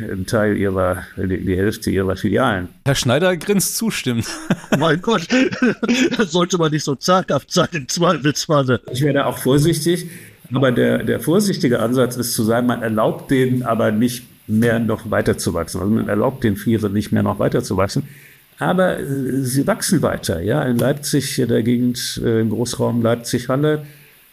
Hälfte ihrer Filialen. Herr Schneider grinst zustimmend. Mein Gott, sollte man nicht so zaghaft sein im Zweifelsfalle. Ich wäre da auch vorsichtig, aber der vorsichtige Ansatz ist zu sagen, man erlaubt denen aber nicht mehr noch weiter zu wachsen. Also man erlaubt den 4 nicht mehr noch weiter zu wachsen. Aber sie wachsen weiter. Ja, in Leipzig, in der Gegend, im Großraum Leipzig-Halle,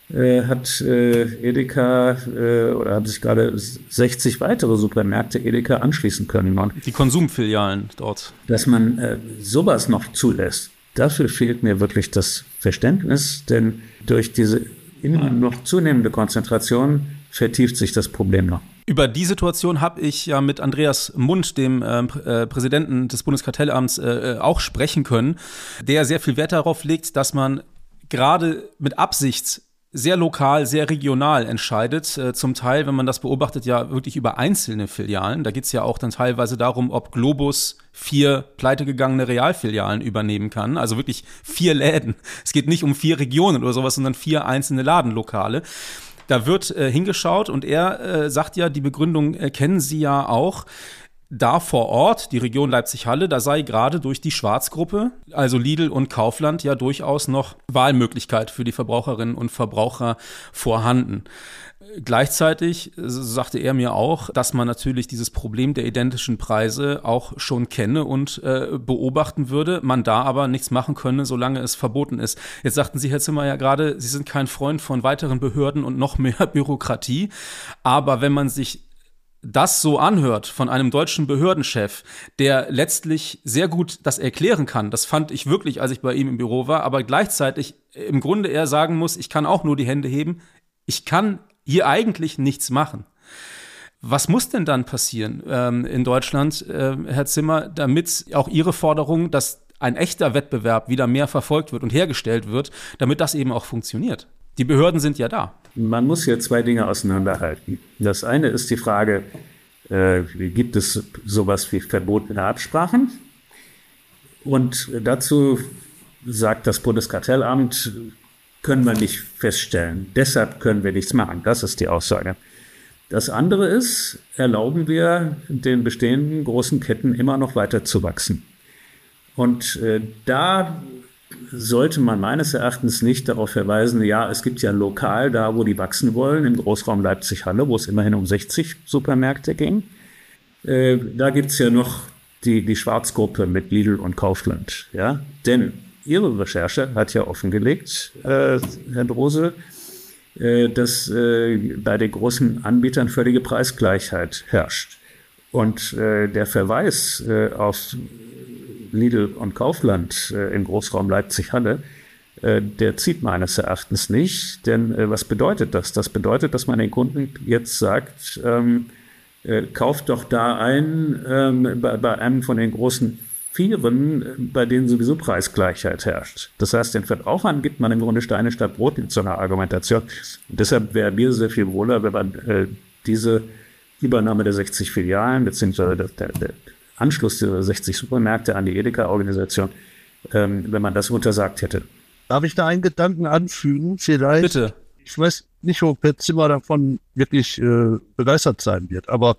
hat Edeka oder haben sich gerade 60 weitere Supermärkte Edeka anschließen können. Die Konsumfilialen dort. Dass man sowas noch zulässt, dafür fehlt mir wirklich das Verständnis, denn durch diese immer noch zunehmende Konzentration vertieft sich das Problem noch. Über die Situation habe ich ja mit Andreas Mund, dem Präsidenten des Bundeskartellamts, auch sprechen können, der sehr viel Wert darauf legt, dass man gerade mit Absicht sehr lokal, sehr regional entscheidet. Zum Teil, wenn man das beobachtet, ja wirklich über einzelne Filialen. Da geht es ja auch dann teilweise darum, ob Globus 4 pleitegegangene Realfilialen übernehmen kann. Also wirklich 4 Läden. Es geht nicht um 4 Regionen oder sowas, sondern 4 einzelne Ladenlokale. Da wird hingeschaut und er sagt ja, die Begründung kennen Sie ja auch, da vor Ort, die Region Leipzig-Halle, da sei gerade durch die Schwarzgruppe, also Lidl und Kaufland, ja durchaus noch Wahlmöglichkeit für die Verbraucherinnen und Verbraucher vorhanden. Gleichzeitig sagte er mir auch, dass man natürlich dieses Problem der identischen Preise auch schon kenne und beobachten würde, man da aber nichts machen könne, solange es verboten ist. Jetzt sagten Sie, Herr Zimmer, ja gerade, Sie sind kein Freund von weiteren Behörden und noch mehr Bürokratie, aber wenn man sich das so anhört von einem deutschen Behördenchef, der letztlich sehr gut das erklären kann, das fand ich wirklich, als ich bei ihm im Büro war, aber gleichzeitig im Grunde er sagen muss, ich kann auch nur die Hände heben, ich kann hier eigentlich nichts machen. Was muss denn dann passieren in Deutschland, Herr Zimmer, damit auch Ihre Forderung, dass ein echter Wettbewerb wieder mehr verfolgt wird und hergestellt wird, damit das eben auch funktioniert? Die Behörden sind ja da. Man muss hier zwei Dinge auseinanderhalten. Das eine ist die Frage, gibt es sowas wie verbotene Absprachen? Und dazu sagt das Bundeskartellamt, können wir nicht feststellen. Deshalb können wir nichts machen. Das ist die Aussage. Das andere ist, erlauben wir den bestehenden großen Ketten immer noch weiter zu wachsen. Und da sollte man meines Erachtens nicht darauf verweisen, ja, es gibt ja lokal da, wo die wachsen wollen, im Großraum Leipzig-Halle, wo es immerhin um 60 Supermärkte ging. Da gibt es ja noch die Schwarzgruppe mit Lidl und Kaufland. Ja? Denn Ihre Recherche hat ja offengelegt, Herr Drosel, dass bei den großen Anbietern völlige Preisgleichheit herrscht. Und der Verweis auf Lidl und Kaufland im Großraum Leipzig-Halle, der zieht meines Erachtens nicht. Denn was bedeutet das? Das bedeutet, dass man den Kunden jetzt sagt, kauft doch da ein bei einem von den großen Vieren, bei denen sowieso Preisgleichheit herrscht. Das heißt, den Verbrauchern gibt man im Grunde Steine statt Brot in so einer Argumentation. Und deshalb wäre mir sehr viel wohler, wenn man diese Übernahme der 60 Filialen, beziehungsweise der Anschluss der 60 Supermärkte an die Edeka-Organisation, wenn man das untersagt hätte. Darf ich da einen Gedanken anfügen? Vielleicht. Bitte. Ich weiß nicht, ob Herr Zimmer davon wirklich begeistert sein wird, aber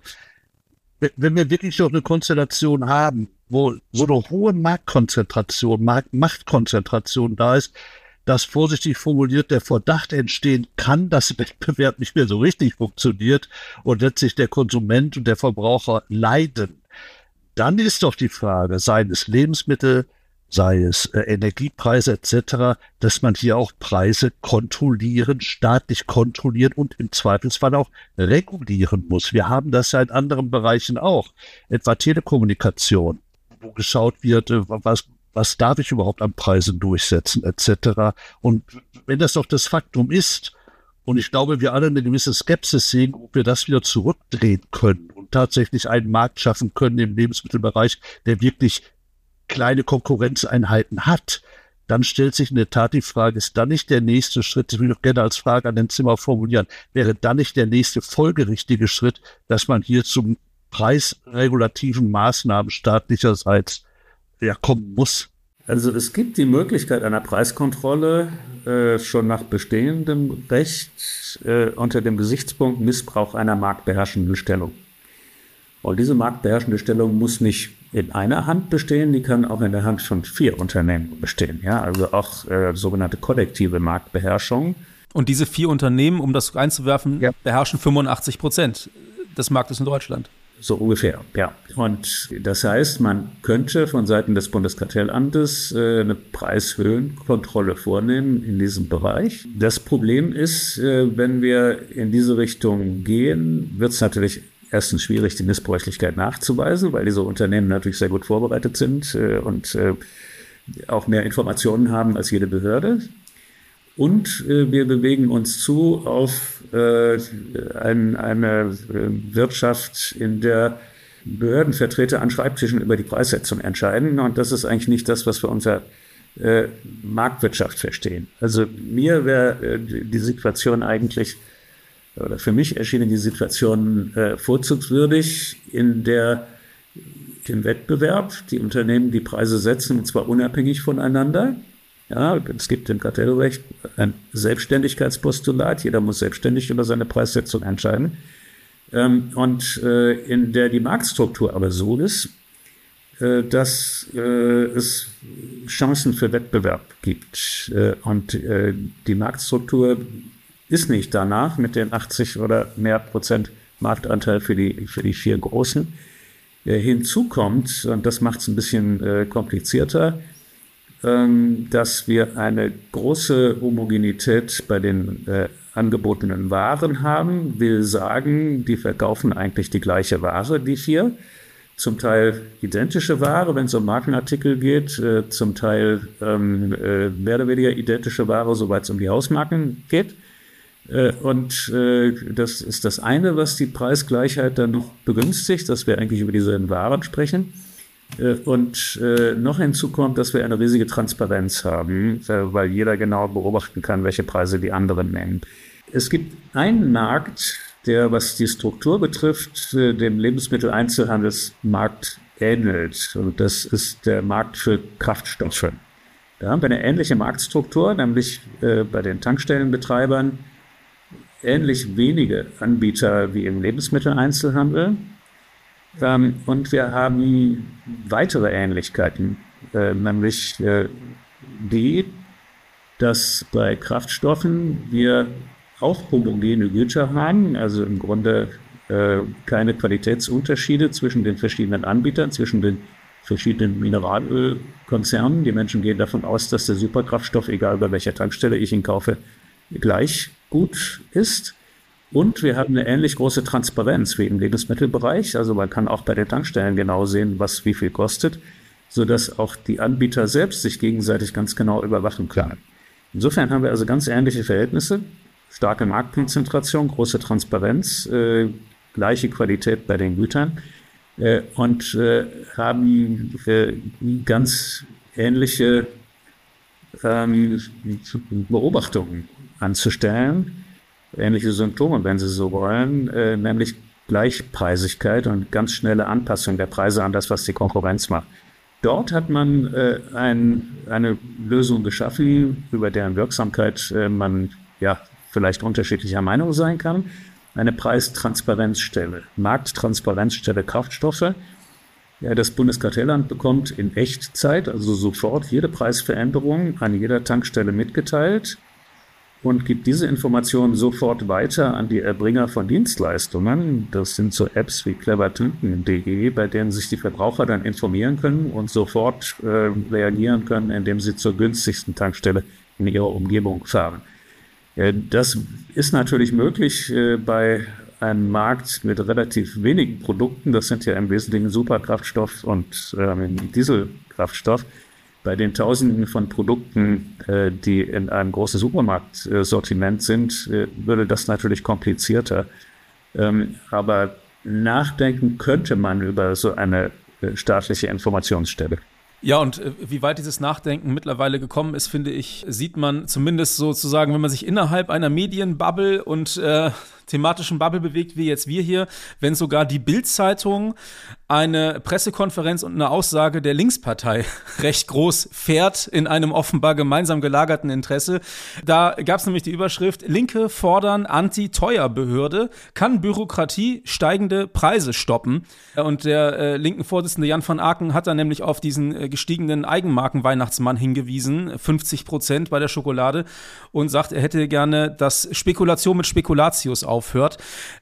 wenn wir wirklich noch eine Konstellation haben, wo so eine hohe Marktkonzentration, Machtkonzentration da ist, dass vorsichtig formuliert der Verdacht entstehen kann, dass Wettbewerb nicht mehr so richtig funktioniert und letztlich der Konsument und der Verbraucher leiden, dann ist doch die Frage, seien es Lebensmittel, sei es Energiepreise etc., dass man hier auch Preise kontrollieren, staatlich kontrollieren und im Zweifelsfall auch regulieren muss. Wir haben das ja in anderen Bereichen auch, etwa Telekommunikation, wo geschaut wird, was darf ich überhaupt an Preisen durchsetzen etc. Und wenn das doch das Faktum ist, und ich glaube, wir alle eine gewisse Skepsis sehen, ob wir das wieder zurückdrehen können und tatsächlich einen Markt schaffen können im Lebensmittelbereich, der wirklich kleine Konkurrenzeinheiten hat, dann stellt sich in der Tat die Frage, ist dann nicht der nächste Schritt, das will ich auch gerne als Frage an den Zimmer formulieren, wäre dann nicht der nächste folgerichtige Schritt, dass man hier zum preisregulativen Maßnahmen staatlicherseits kommen muss? Also es gibt die Möglichkeit einer Preiskontrolle schon nach bestehendem Recht unter dem Gesichtspunkt Missbrauch einer marktbeherrschenden Stellung. Und diese marktbeherrschende Stellung muss nicht in einer Hand bestehen, die kann auch in der Hand von 4 Unternehmen bestehen. Ja? Also auch sogenannte kollektive Marktbeherrschung. Und diese 4 Unternehmen, um das einzuwerfen, beherrschen 85% des Marktes in Deutschland. So ungefähr, ja. Und das heißt, man könnte von Seiten des Bundeskartellamtes eine Preishöhenkontrolle vornehmen in diesem Bereich. Das Problem ist, wenn wir in diese Richtung gehen, wird es natürlich erstens schwierig, die Missbräuchlichkeit nachzuweisen, weil diese Unternehmen natürlich sehr gut vorbereitet sind und auch mehr Informationen haben als jede Behörde. Und wir bewegen uns zu auf eine Wirtschaft, in der Behördenvertreter an Schreibtischen über die Preissetzung entscheiden. Und das ist eigentlich nicht das, was wir unter Marktwirtschaft verstehen. Also mir wäre die Situation eigentlich, oder für mich erschien die Situation vorzugswürdig, in der im Wettbewerb die Unternehmen die Preise setzen, und zwar unabhängig voneinander. Ja, es gibt im Kartellrecht ein Selbstständigkeitspostulat. Jeder muss selbstständig über seine Preissetzung entscheiden. Und in der die Marktstruktur aber so ist, dass es Chancen für Wettbewerb gibt. Und die Marktstruktur ist nicht danach mit den 80 oder mehr Prozent Marktanteil für die 4 Großen. Hinzu kommt, und das macht es ein bisschen komplizierter, dass wir eine große Homogenität bei den angebotenen Waren haben, will sagen, die verkaufen eigentlich die gleiche Ware, die 4. Zum Teil identische Ware, wenn es um Markenartikel geht, zum Teil mehr oder weniger identische Ware, soweit es um die Hausmarken geht. Und das ist das eine, was die Preisgleichheit dann noch begünstigt, dass wir eigentlich über dieselben Waren sprechen. Und noch hinzu kommt, dass wir eine riesige Transparenz haben, weil jeder genau beobachten kann, welche Preise die anderen nennen. Es gibt einen Markt, der, was die Struktur betrifft, dem Lebensmitteleinzelhandelsmarkt ähnelt. Und das ist der Markt für Kraftstoffe. Da haben wir eine ähnliche Marktstruktur, nämlich bei den Tankstellenbetreibern ähnlich wenige Anbieter wie im Lebensmitteleinzelhandel. Und wir haben weitere Ähnlichkeiten, nämlich die, dass bei Kraftstoffen wir auch homogene Güter haben, also im Grunde keine Qualitätsunterschiede zwischen den verschiedenen Anbietern, zwischen den verschiedenen Mineralölkonzernen. Die Menschen gehen davon aus, dass der Superkraftstoff, egal bei welcher Tankstelle ich ihn kaufe, gleich gut ist. Und wir haben eine ähnlich große Transparenz wie im Lebensmittelbereich. Also man kann auch bei den Tankstellen genau sehen, was wie viel kostet, sodass auch die Anbieter selbst sich gegenseitig ganz genau überwachen können. Insofern haben wir also ganz ähnliche Verhältnisse. Starke Marktkonzentration, große Transparenz, gleiche Qualität bei den Gütern und haben ganz ähnliche Beobachtungen anzustellen. Ähnliche Symptome, wenn Sie so wollen, nämlich Gleichpreisigkeit und ganz schnelle Anpassung der Preise an das, was die Konkurrenz macht. Dort hat man eine Lösung geschaffen, über deren Wirksamkeit man vielleicht unterschiedlicher Meinung sein kann. Eine Preistransparenzstelle, Markttransparenzstelle Kraftstoffe. Ja, das Bundeskartellamt bekommt in Echtzeit, also sofort, jede Preisveränderung an jeder Tankstelle mitgeteilt und gibt diese Informationen sofort weiter an die Erbringer von Dienstleistungen. Das sind so Apps wie clevertanken.de, bei denen sich die Verbraucher dann informieren können und sofort reagieren können, indem sie zur günstigsten Tankstelle in ihrer Umgebung fahren. Das ist natürlich möglich bei einem Markt mit relativ wenigen Produkten. Das sind ja im Wesentlichen Superkraftstoff und Dieselkraftstoff. Bei den Tausenden von Produkten, die in einem großen Supermarktsortiment sind, würde das natürlich komplizierter. Aber nachdenken könnte man über so eine staatliche Informationsstelle. Ja, und wie weit dieses Nachdenken mittlerweile gekommen ist, finde ich, sieht man zumindest sozusagen, wenn man sich innerhalb einer Medienbubble und thematischen Bubble bewegt, wie jetzt wir hier, wenn sogar die Bild-Zeitung eine Pressekonferenz und eine Aussage der Linkspartei recht groß fährt in einem offenbar gemeinsam gelagerten Interesse. Da gab es nämlich die Überschrift: Linke fordern Anti-Teuer-Behörde, kann Bürokratie steigende Preise stoppen. Und der linken Vorsitzende Jan van Aken hat dann nämlich auf diesen gestiegenen Eigenmarken-Weihnachtsmann hingewiesen, 50% bei der Schokolade, und sagt, er hätte gerne, dass Spekulation mit Spekulatius aufhört.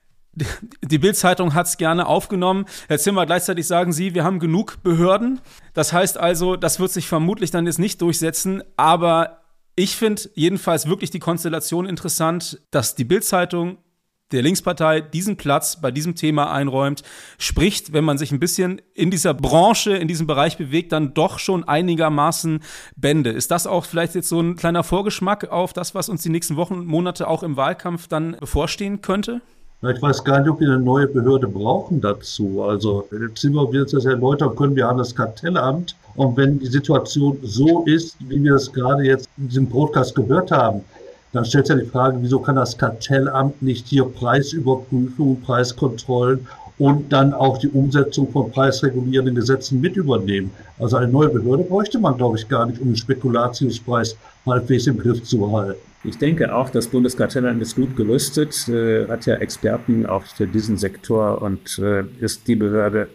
Die Bild-Zeitung hat es gerne aufgenommen. Herr Zimmer, gleichzeitig sagen Sie, wir haben genug Behörden. Das heißt also, das wird sich vermutlich dann jetzt nicht durchsetzen. Aber ich finde jedenfalls wirklich die Konstellation interessant, dass die Bild-Zeitung der Linkspartei diesen Platz bei diesem Thema einräumt, spricht, wenn man sich ein bisschen in dieser Branche, in diesem Bereich bewegt, dann doch schon einigermaßen Bände. Ist das auch vielleicht jetzt so ein kleiner Vorgeschmack auf das, was uns die nächsten Wochen, Monate auch im Wahlkampf dann bevorstehen könnte? Ich weiß gar nicht, ob wir eine neue Behörde brauchen dazu. Also, wenn Zimmer will das erläutern, können wir an das Kartellamt. Und wenn die Situation so ist, wie wir es gerade jetzt in diesem Podcast gehört haben, dann stellt sich ja die Frage, wieso kann das Kartellamt nicht hier Preisüberprüfung, Preiskontrollen und dann auch die Umsetzung von preisregulierenden Gesetzen mit übernehmen? Also eine neue Behörde bräuchte man, glaube ich, gar nicht, um den Spekulatiuspreis halbwegs im Griff zu halten. Ich denke auch, das Bundeskartellamt ist gut gerüstet, hat ja Experten auch für diesen Sektor und ist die Behörde,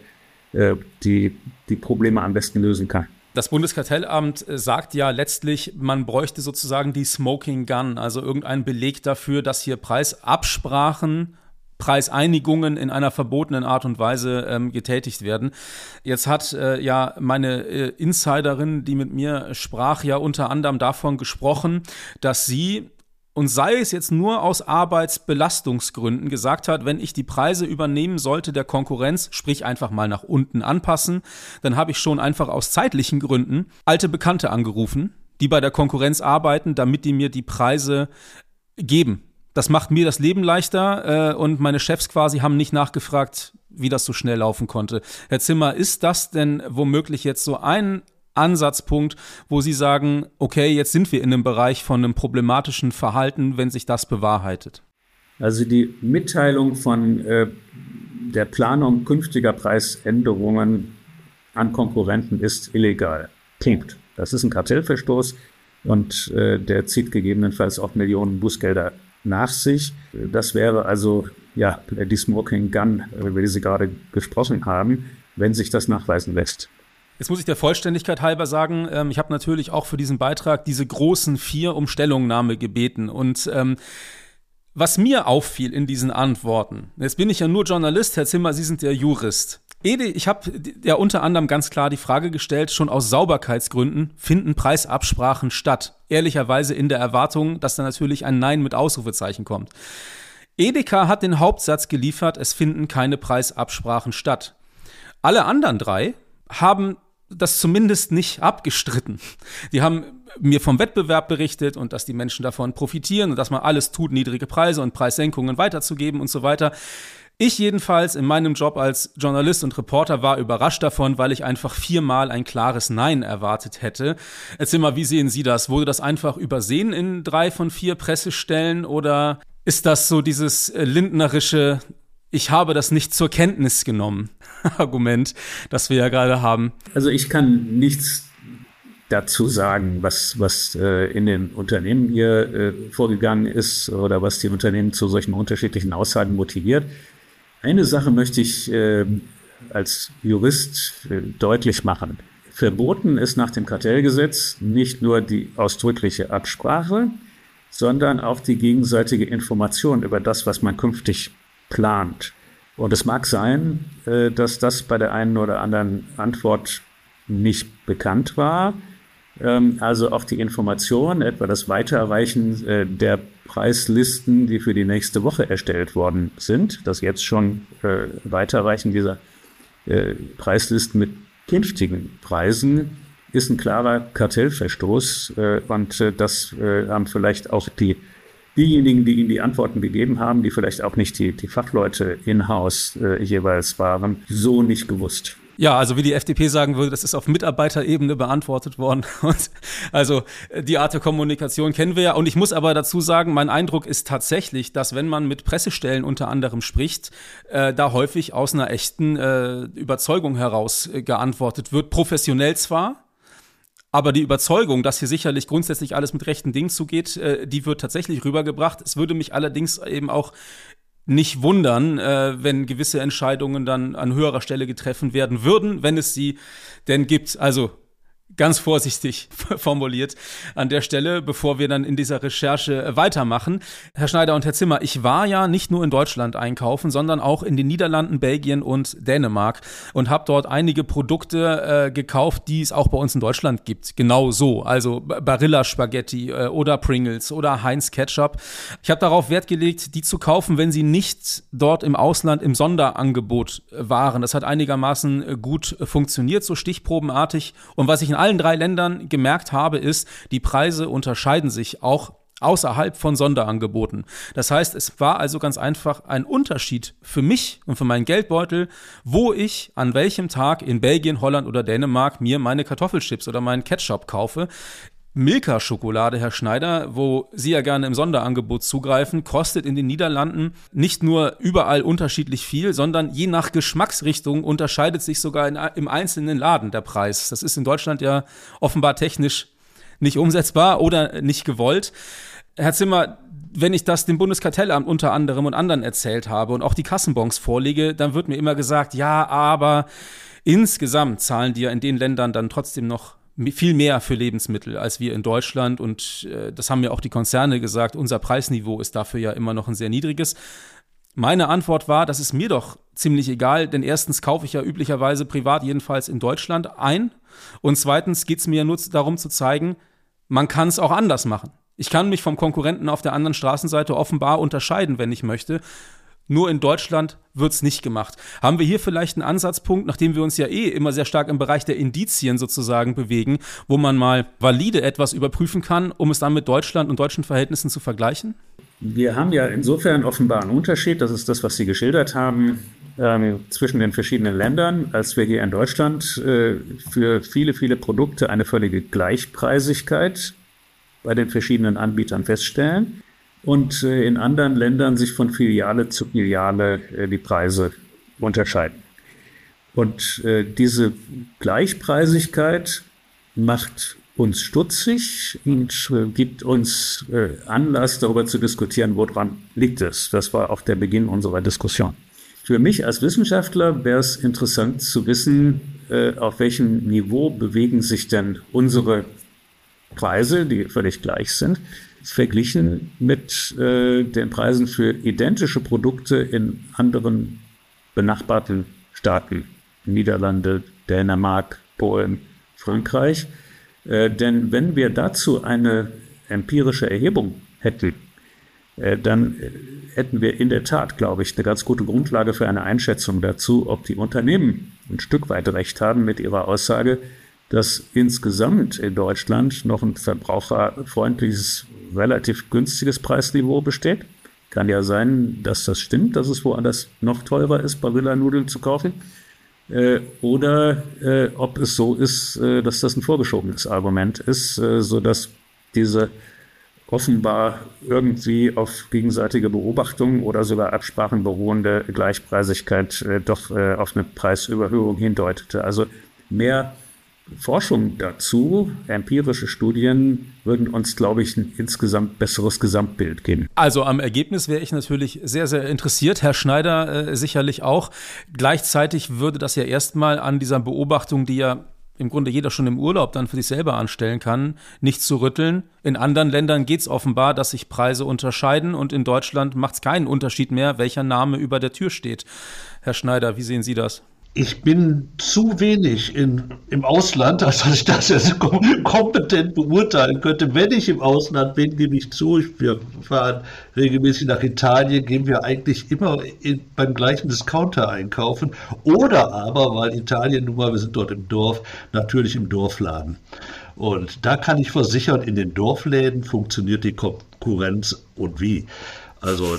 die die Probleme am besten lösen kann. Das Bundeskartellamt sagt ja letztlich, man bräuchte sozusagen die Smoking Gun, also irgendeinen Beleg dafür, dass hier Preisabsprachen, Preiseinigungen in einer verbotenen Art und Weise getätigt werden. Jetzt hat ja meine Insiderin, die mit mir sprach, ja unter anderem davon gesprochen, dass sie, und sei es jetzt nur aus Arbeitsbelastungsgründen, gesagt hat, wenn ich die Preise übernehmen sollte der Konkurrenz, sprich einfach mal nach unten anpassen, dann habe ich schon einfach aus zeitlichen Gründen alte Bekannte angerufen, die bei der Konkurrenz arbeiten, damit die mir die Preise geben. Das macht mir das Leben leichter und meine Chefs quasi haben nicht nachgefragt, wie das so schnell laufen konnte. Herr Zimmer, ist das denn womöglich jetzt so ein Ansatzpunkt, wo Sie sagen, okay, jetzt sind wir in einem Bereich von einem problematischen Verhalten, wenn sich das bewahrheitet? Also die Mitteilung von der Planung künftiger Preisänderungen an Konkurrenten ist illegal. Punkt. Das ist ein Kartellverstoß und der zieht gegebenenfalls auch Millionen Bußgelder nach sich. Das wäre also die Smoking Gun, über die Sie gerade gesprochen haben, wenn sich das nachweisen lässt. Jetzt muss ich der Vollständigkeit halber sagen, ich habe natürlich auch für diesen Beitrag diese großen 4 um Stellungnahme gebeten. Und was mir auffiel in diesen Antworten, jetzt bin ich ja nur Journalist, Herr Zimmer, Sie sind der Jurist. Ich habe ja unter anderem ganz klar die Frage gestellt, schon aus Sauberkeitsgründen finden Preisabsprachen statt. Ehrlicherweise in der Erwartung, dass da natürlich ein Nein mit Ausrufezeichen kommt. Edeka hat den Hauptsatz geliefert, es finden keine Preisabsprachen statt. Alle anderen 3 haben das zumindest nicht abgestritten. Die haben mir vom Wettbewerb berichtet und dass die Menschen davon profitieren und dass man alles tut, niedrige Preise und Preissenkungen weiterzugeben und so weiter. Ich jedenfalls in meinem Job als Journalist und Reporter war überrascht davon, weil ich einfach 4-mal ein klares Nein erwartet hätte. Erzähl mal, wie sehen Sie das? Wurde das einfach übersehen in 3 von 4 Pressestellen oder ist das so dieses lindnerische Ich habe das nicht zur Kenntnis genommen Argument, das wir ja gerade haben? Also ich kann nichts dazu sagen, was in den Unternehmen hier vorgegangen ist oder was die Unternehmen zu solchen unterschiedlichen Aussagen motiviert. Eine Sache möchte ich als Jurist deutlich machen. Verboten ist nach dem Kartellgesetz nicht nur die ausdrückliche Absprache, sondern auch die gegenseitige Information über das, was man künftig plant. Und es mag sein, dass das bei der einen oder anderen Antwort nicht bekannt war. Also auch die Information, etwa das Weiterreichen der Preislisten, die für die nächste Woche erstellt worden sind, das jetzt schon Weiterreichen dieser Preislisten mit künftigen Preisen, ist ein klarer Kartellverstoß. Und das haben vielleicht auch diejenigen, die Ihnen die Antworten gegeben haben, die vielleicht auch nicht die Fachleute in-house jeweils waren, so nicht gewusst. Ja, also wie die FDP sagen würde, das ist auf Mitarbeiterebene beantwortet worden. Und also die Art der Kommunikation kennen wir ja. Und ich muss aber dazu sagen, mein Eindruck ist tatsächlich, dass wenn man mit Pressestellen unter anderem spricht, da häufig aus einer echten Überzeugung heraus geantwortet wird. Professionell zwar, aber die Überzeugung, dass hier sicherlich grundsätzlich alles mit rechten Dingen zugeht, die wird tatsächlich rübergebracht. Es würde mich allerdings eben auch nicht wundern, wenn gewisse Entscheidungen dann an höherer Stelle getroffen werden würden, wenn es sie denn gibt. Also ganz vorsichtig formuliert an der Stelle, bevor wir dann in dieser Recherche weitermachen. Herr Schneider und Herr Zimmer, ich war ja nicht nur in Deutschland einkaufen, sondern auch in den Niederlanden, Belgien und Dänemark und habe dort einige Produkte gekauft, die es auch bei uns in Deutschland gibt. Genau so, also Barilla Spaghetti oder Pringles oder Heinz Ketchup. Ich habe darauf Wert gelegt, die zu kaufen, wenn sie nicht dort im Ausland im Sonderangebot waren. Das hat einigermaßen gut funktioniert, so stichprobenartig. Und was ich in allen 3 Ländern gemerkt habe, ist, die Preise unterscheiden sich auch außerhalb von Sonderangeboten. Das heißt, es war also ganz einfach ein Unterschied für mich und für meinen Geldbeutel, wo ich an welchem Tag in Belgien, Holland oder Dänemark mir meine Kartoffelchips oder meinen Ketchup kaufe. Milka-Schokolade, Herr Schneider, wo Sie ja gerne im Sonderangebot zugreifen, kostet in den Niederlanden nicht nur überall unterschiedlich viel, sondern je nach Geschmacksrichtung unterscheidet sich sogar im einzelnen Laden der Preis. Das ist in Deutschland ja offenbar technisch nicht umsetzbar oder nicht gewollt. Herr Zimmer, wenn ich das dem Bundeskartellamt unter anderem und anderen erzählt habe und auch die Kassenbons vorlege, dann wird mir immer gesagt, ja, aber insgesamt zahlen die ja in den Ländern dann trotzdem noch viel mehr für Lebensmittel als wir in Deutschland und das haben ja auch die Konzerne gesagt, unser Preisniveau ist dafür ja immer noch ein sehr niedriges. Meine Antwort war, das ist mir doch ziemlich egal, denn erstens kaufe ich ja üblicherweise privat, jedenfalls in Deutschland, ein und zweitens geht es mir nur darum zu zeigen, man kann es auch anders machen. Ich kann mich vom Konkurrenten auf der anderen Straßenseite offenbar unterscheiden, wenn ich möchte. Nur in Deutschland wird's nicht gemacht. Haben wir hier vielleicht einen Ansatzpunkt, nachdem wir uns ja immer sehr stark im Bereich der Indizien sozusagen bewegen, wo man mal valide etwas überprüfen kann, um es dann mit Deutschland und deutschen Verhältnissen zu vergleichen? Wir haben ja insofern offenbar einen Unterschied, das ist das, was Sie geschildert haben. zwischen den verschiedenen Ländern, als wir hier in Deutschland für viele, viele Produkte eine völlige Gleichpreisigkeit bei den verschiedenen Anbietern feststellen und in anderen Ländern sich von Filiale zu Filiale die Preise unterscheiden. Und diese Gleichpreisigkeit macht uns stutzig und gibt uns Anlass, darüber zu diskutieren, woran liegt es. Das war auch der Beginn unserer Diskussion. Für mich als Wissenschaftler wäre es interessant zu wissen, auf welchem Niveau bewegen sich denn unsere Preise, die völlig gleich sind, verglichen mit den Preisen für identische Produkte in anderen benachbarten Staaten. Niederlande, Dänemark, Polen, Frankreich. Denn wenn wir dazu eine empirische Erhebung hätten, dann hätten wir in der Tat, glaube ich, eine ganz gute Grundlage für eine Einschätzung dazu, ob die Unternehmen ein Stück weit recht haben mit ihrer Aussage, dass insgesamt in Deutschland noch ein verbraucherfreundliches, relativ günstiges Preisniveau besteht. Kann ja sein, dass das stimmt, dass es woanders noch teurer ist, Barilla-Nudeln zu kaufen. Oder ob es so ist, dass das ein vorgeschobenes Argument ist, sodass diese offenbar irgendwie auf gegenseitige Beobachtung oder sogar Absprachen beruhende Gleichpreisigkeit doch auf eine Preisüberhöhung hindeutete. Also mehr Forschung dazu, empirische Studien, würden uns, glaube ich, ein insgesamt besseres Gesamtbild geben. Also am Ergebnis wäre ich natürlich sehr, sehr interessiert. Herr Schneider sicherlich auch. Gleichzeitig würde das ja erstmal an dieser Beobachtung, die ja im Grunde jeder schon im Urlaub dann für sich selber anstellen kann, nicht zu rütteln. In anderen Ländern geht es offenbar, dass sich Preise unterscheiden und in Deutschland macht es keinen Unterschied mehr, welcher Name über der Tür steht. Herr Schneider, wie sehen Sie das? Ich bin zu wenig im Ausland, als dass ich das jetzt kompetent beurteilen könnte. Wenn ich im Ausland bin, gebe ich zu, wir fahren regelmäßig nach Italien, gehen wir eigentlich immer beim gleichen Discounter einkaufen. Oder aber, weil Italien nun mal, wir sind dort im Dorf, natürlich im Dorfladen. Und da kann ich versichern, in den Dorfläden funktioniert die Konkurrenz und wie. Also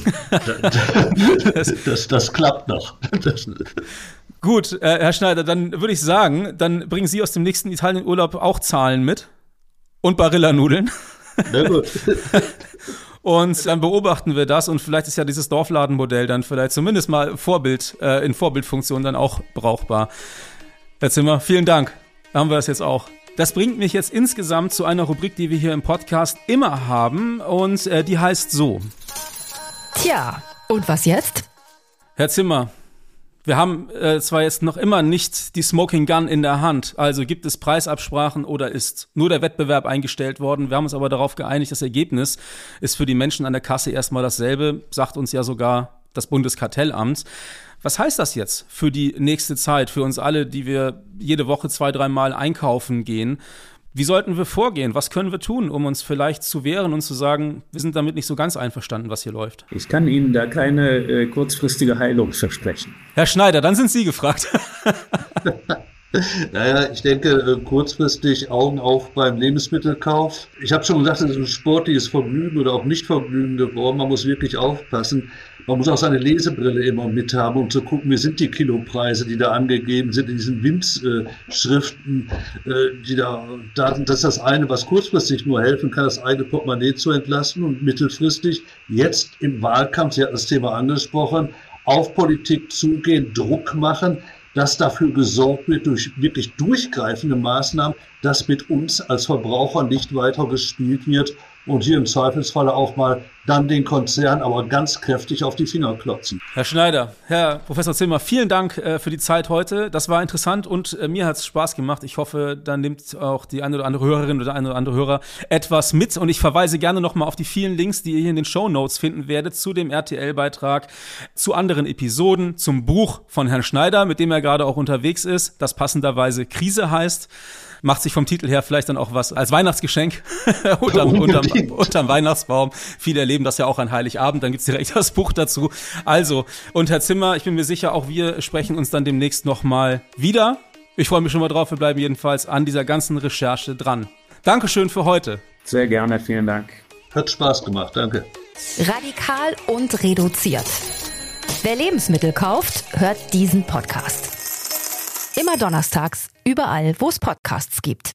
das klappt noch. Gut, Herr Schneider, dann würde ich sagen, dann bringen Sie aus dem nächsten Italien-Urlaub auch Zahlen mit und Barilla-Nudeln. Na gut. Und dann beobachten wir das und vielleicht ist ja dieses Dorfladenmodell dann vielleicht zumindest mal in Vorbildfunktion dann auch brauchbar. Herr Zimmer, vielen Dank. Da haben wir das jetzt auch. Das bringt mich jetzt insgesamt zu einer Rubrik, die wir hier im Podcast immer haben und die heißt so. Tja, und was jetzt? Herr Zimmer, wir haben zwar jetzt noch immer nicht die Smoking Gun in der Hand, also gibt es Preisabsprachen oder ist nur der Wettbewerb eingestellt worden. Wir haben uns aber darauf geeinigt, das Ergebnis ist für die Menschen an der Kasse erstmal dasselbe, sagt uns ja sogar das Bundeskartellamt. Was heißt das jetzt für die nächste Zeit, für uns alle, die wir jede Woche 2-3 Mal einkaufen gehen? Wie sollten wir vorgehen? Was können wir tun, um uns vielleicht zu wehren und zu sagen, wir sind damit nicht so ganz einverstanden, was hier läuft? Ich kann Ihnen da keine kurzfristige Heilung versprechen. Herr Schneider, dann sind Sie gefragt. Naja, ich denke, kurzfristig Augen auf beim Lebensmittelkauf. Ich habe schon gesagt, es ist ein sportliches Vergnügen oder auch Nicht-Vergnügen geworden. Man muss wirklich aufpassen. Man muss auch seine Lesebrille immer mit haben, um zu gucken, wie sind die Kilopreise, die da angegeben sind in diesen Winzschriften, die da sind. Das ist das eine, was kurzfristig nur helfen kann, das eigene Portemonnaie zu entlasten und mittelfristig jetzt im Wahlkampf, Sie hatten das Thema angesprochen, auf Politik zugehen, Druck machen, dass dafür gesorgt wird durch wirklich durchgreifende Maßnahmen, dass mit uns als Verbraucher nicht weiter gespielt wird und hier im Zweifelsfalle auch mal dann den Konzern aber ganz kräftig auf die Finger klopfen. Herr Schneider, Herr Professor Zimmer, vielen Dank für die Zeit heute. Das war interessant und mir hat es Spaß gemacht. Ich hoffe, da nimmt auch die eine oder andere Hörerin oder der eine oder andere Hörer etwas mit. Und ich verweise gerne nochmal auf die vielen Links, die ihr hier in den Shownotes finden werdet, zu dem RTL-Beitrag, zu anderen Episoden, zum Buch von Herrn Schneider, mit dem er gerade auch unterwegs ist, das passenderweise Krise heißt. Macht sich vom Titel her vielleicht dann auch was als Weihnachtsgeschenk unterm Weihnachtsbaum. Viele erleben das ja auch an Heiligabend, dann gibt's direkt das Buch dazu. Also, und Herr Zimmer, ich bin mir sicher, auch wir sprechen uns dann demnächst nochmal wieder. Ich freue mich schon mal drauf, wir bleiben jedenfalls an dieser ganzen Recherche dran. Dankeschön für heute. Sehr gerne, vielen Dank. Hat Spaß gemacht, danke. Radikal und reduziert. Wer Lebensmittel kauft, hört diesen Podcast. Immer donnerstags, überall, wo es Podcasts gibt.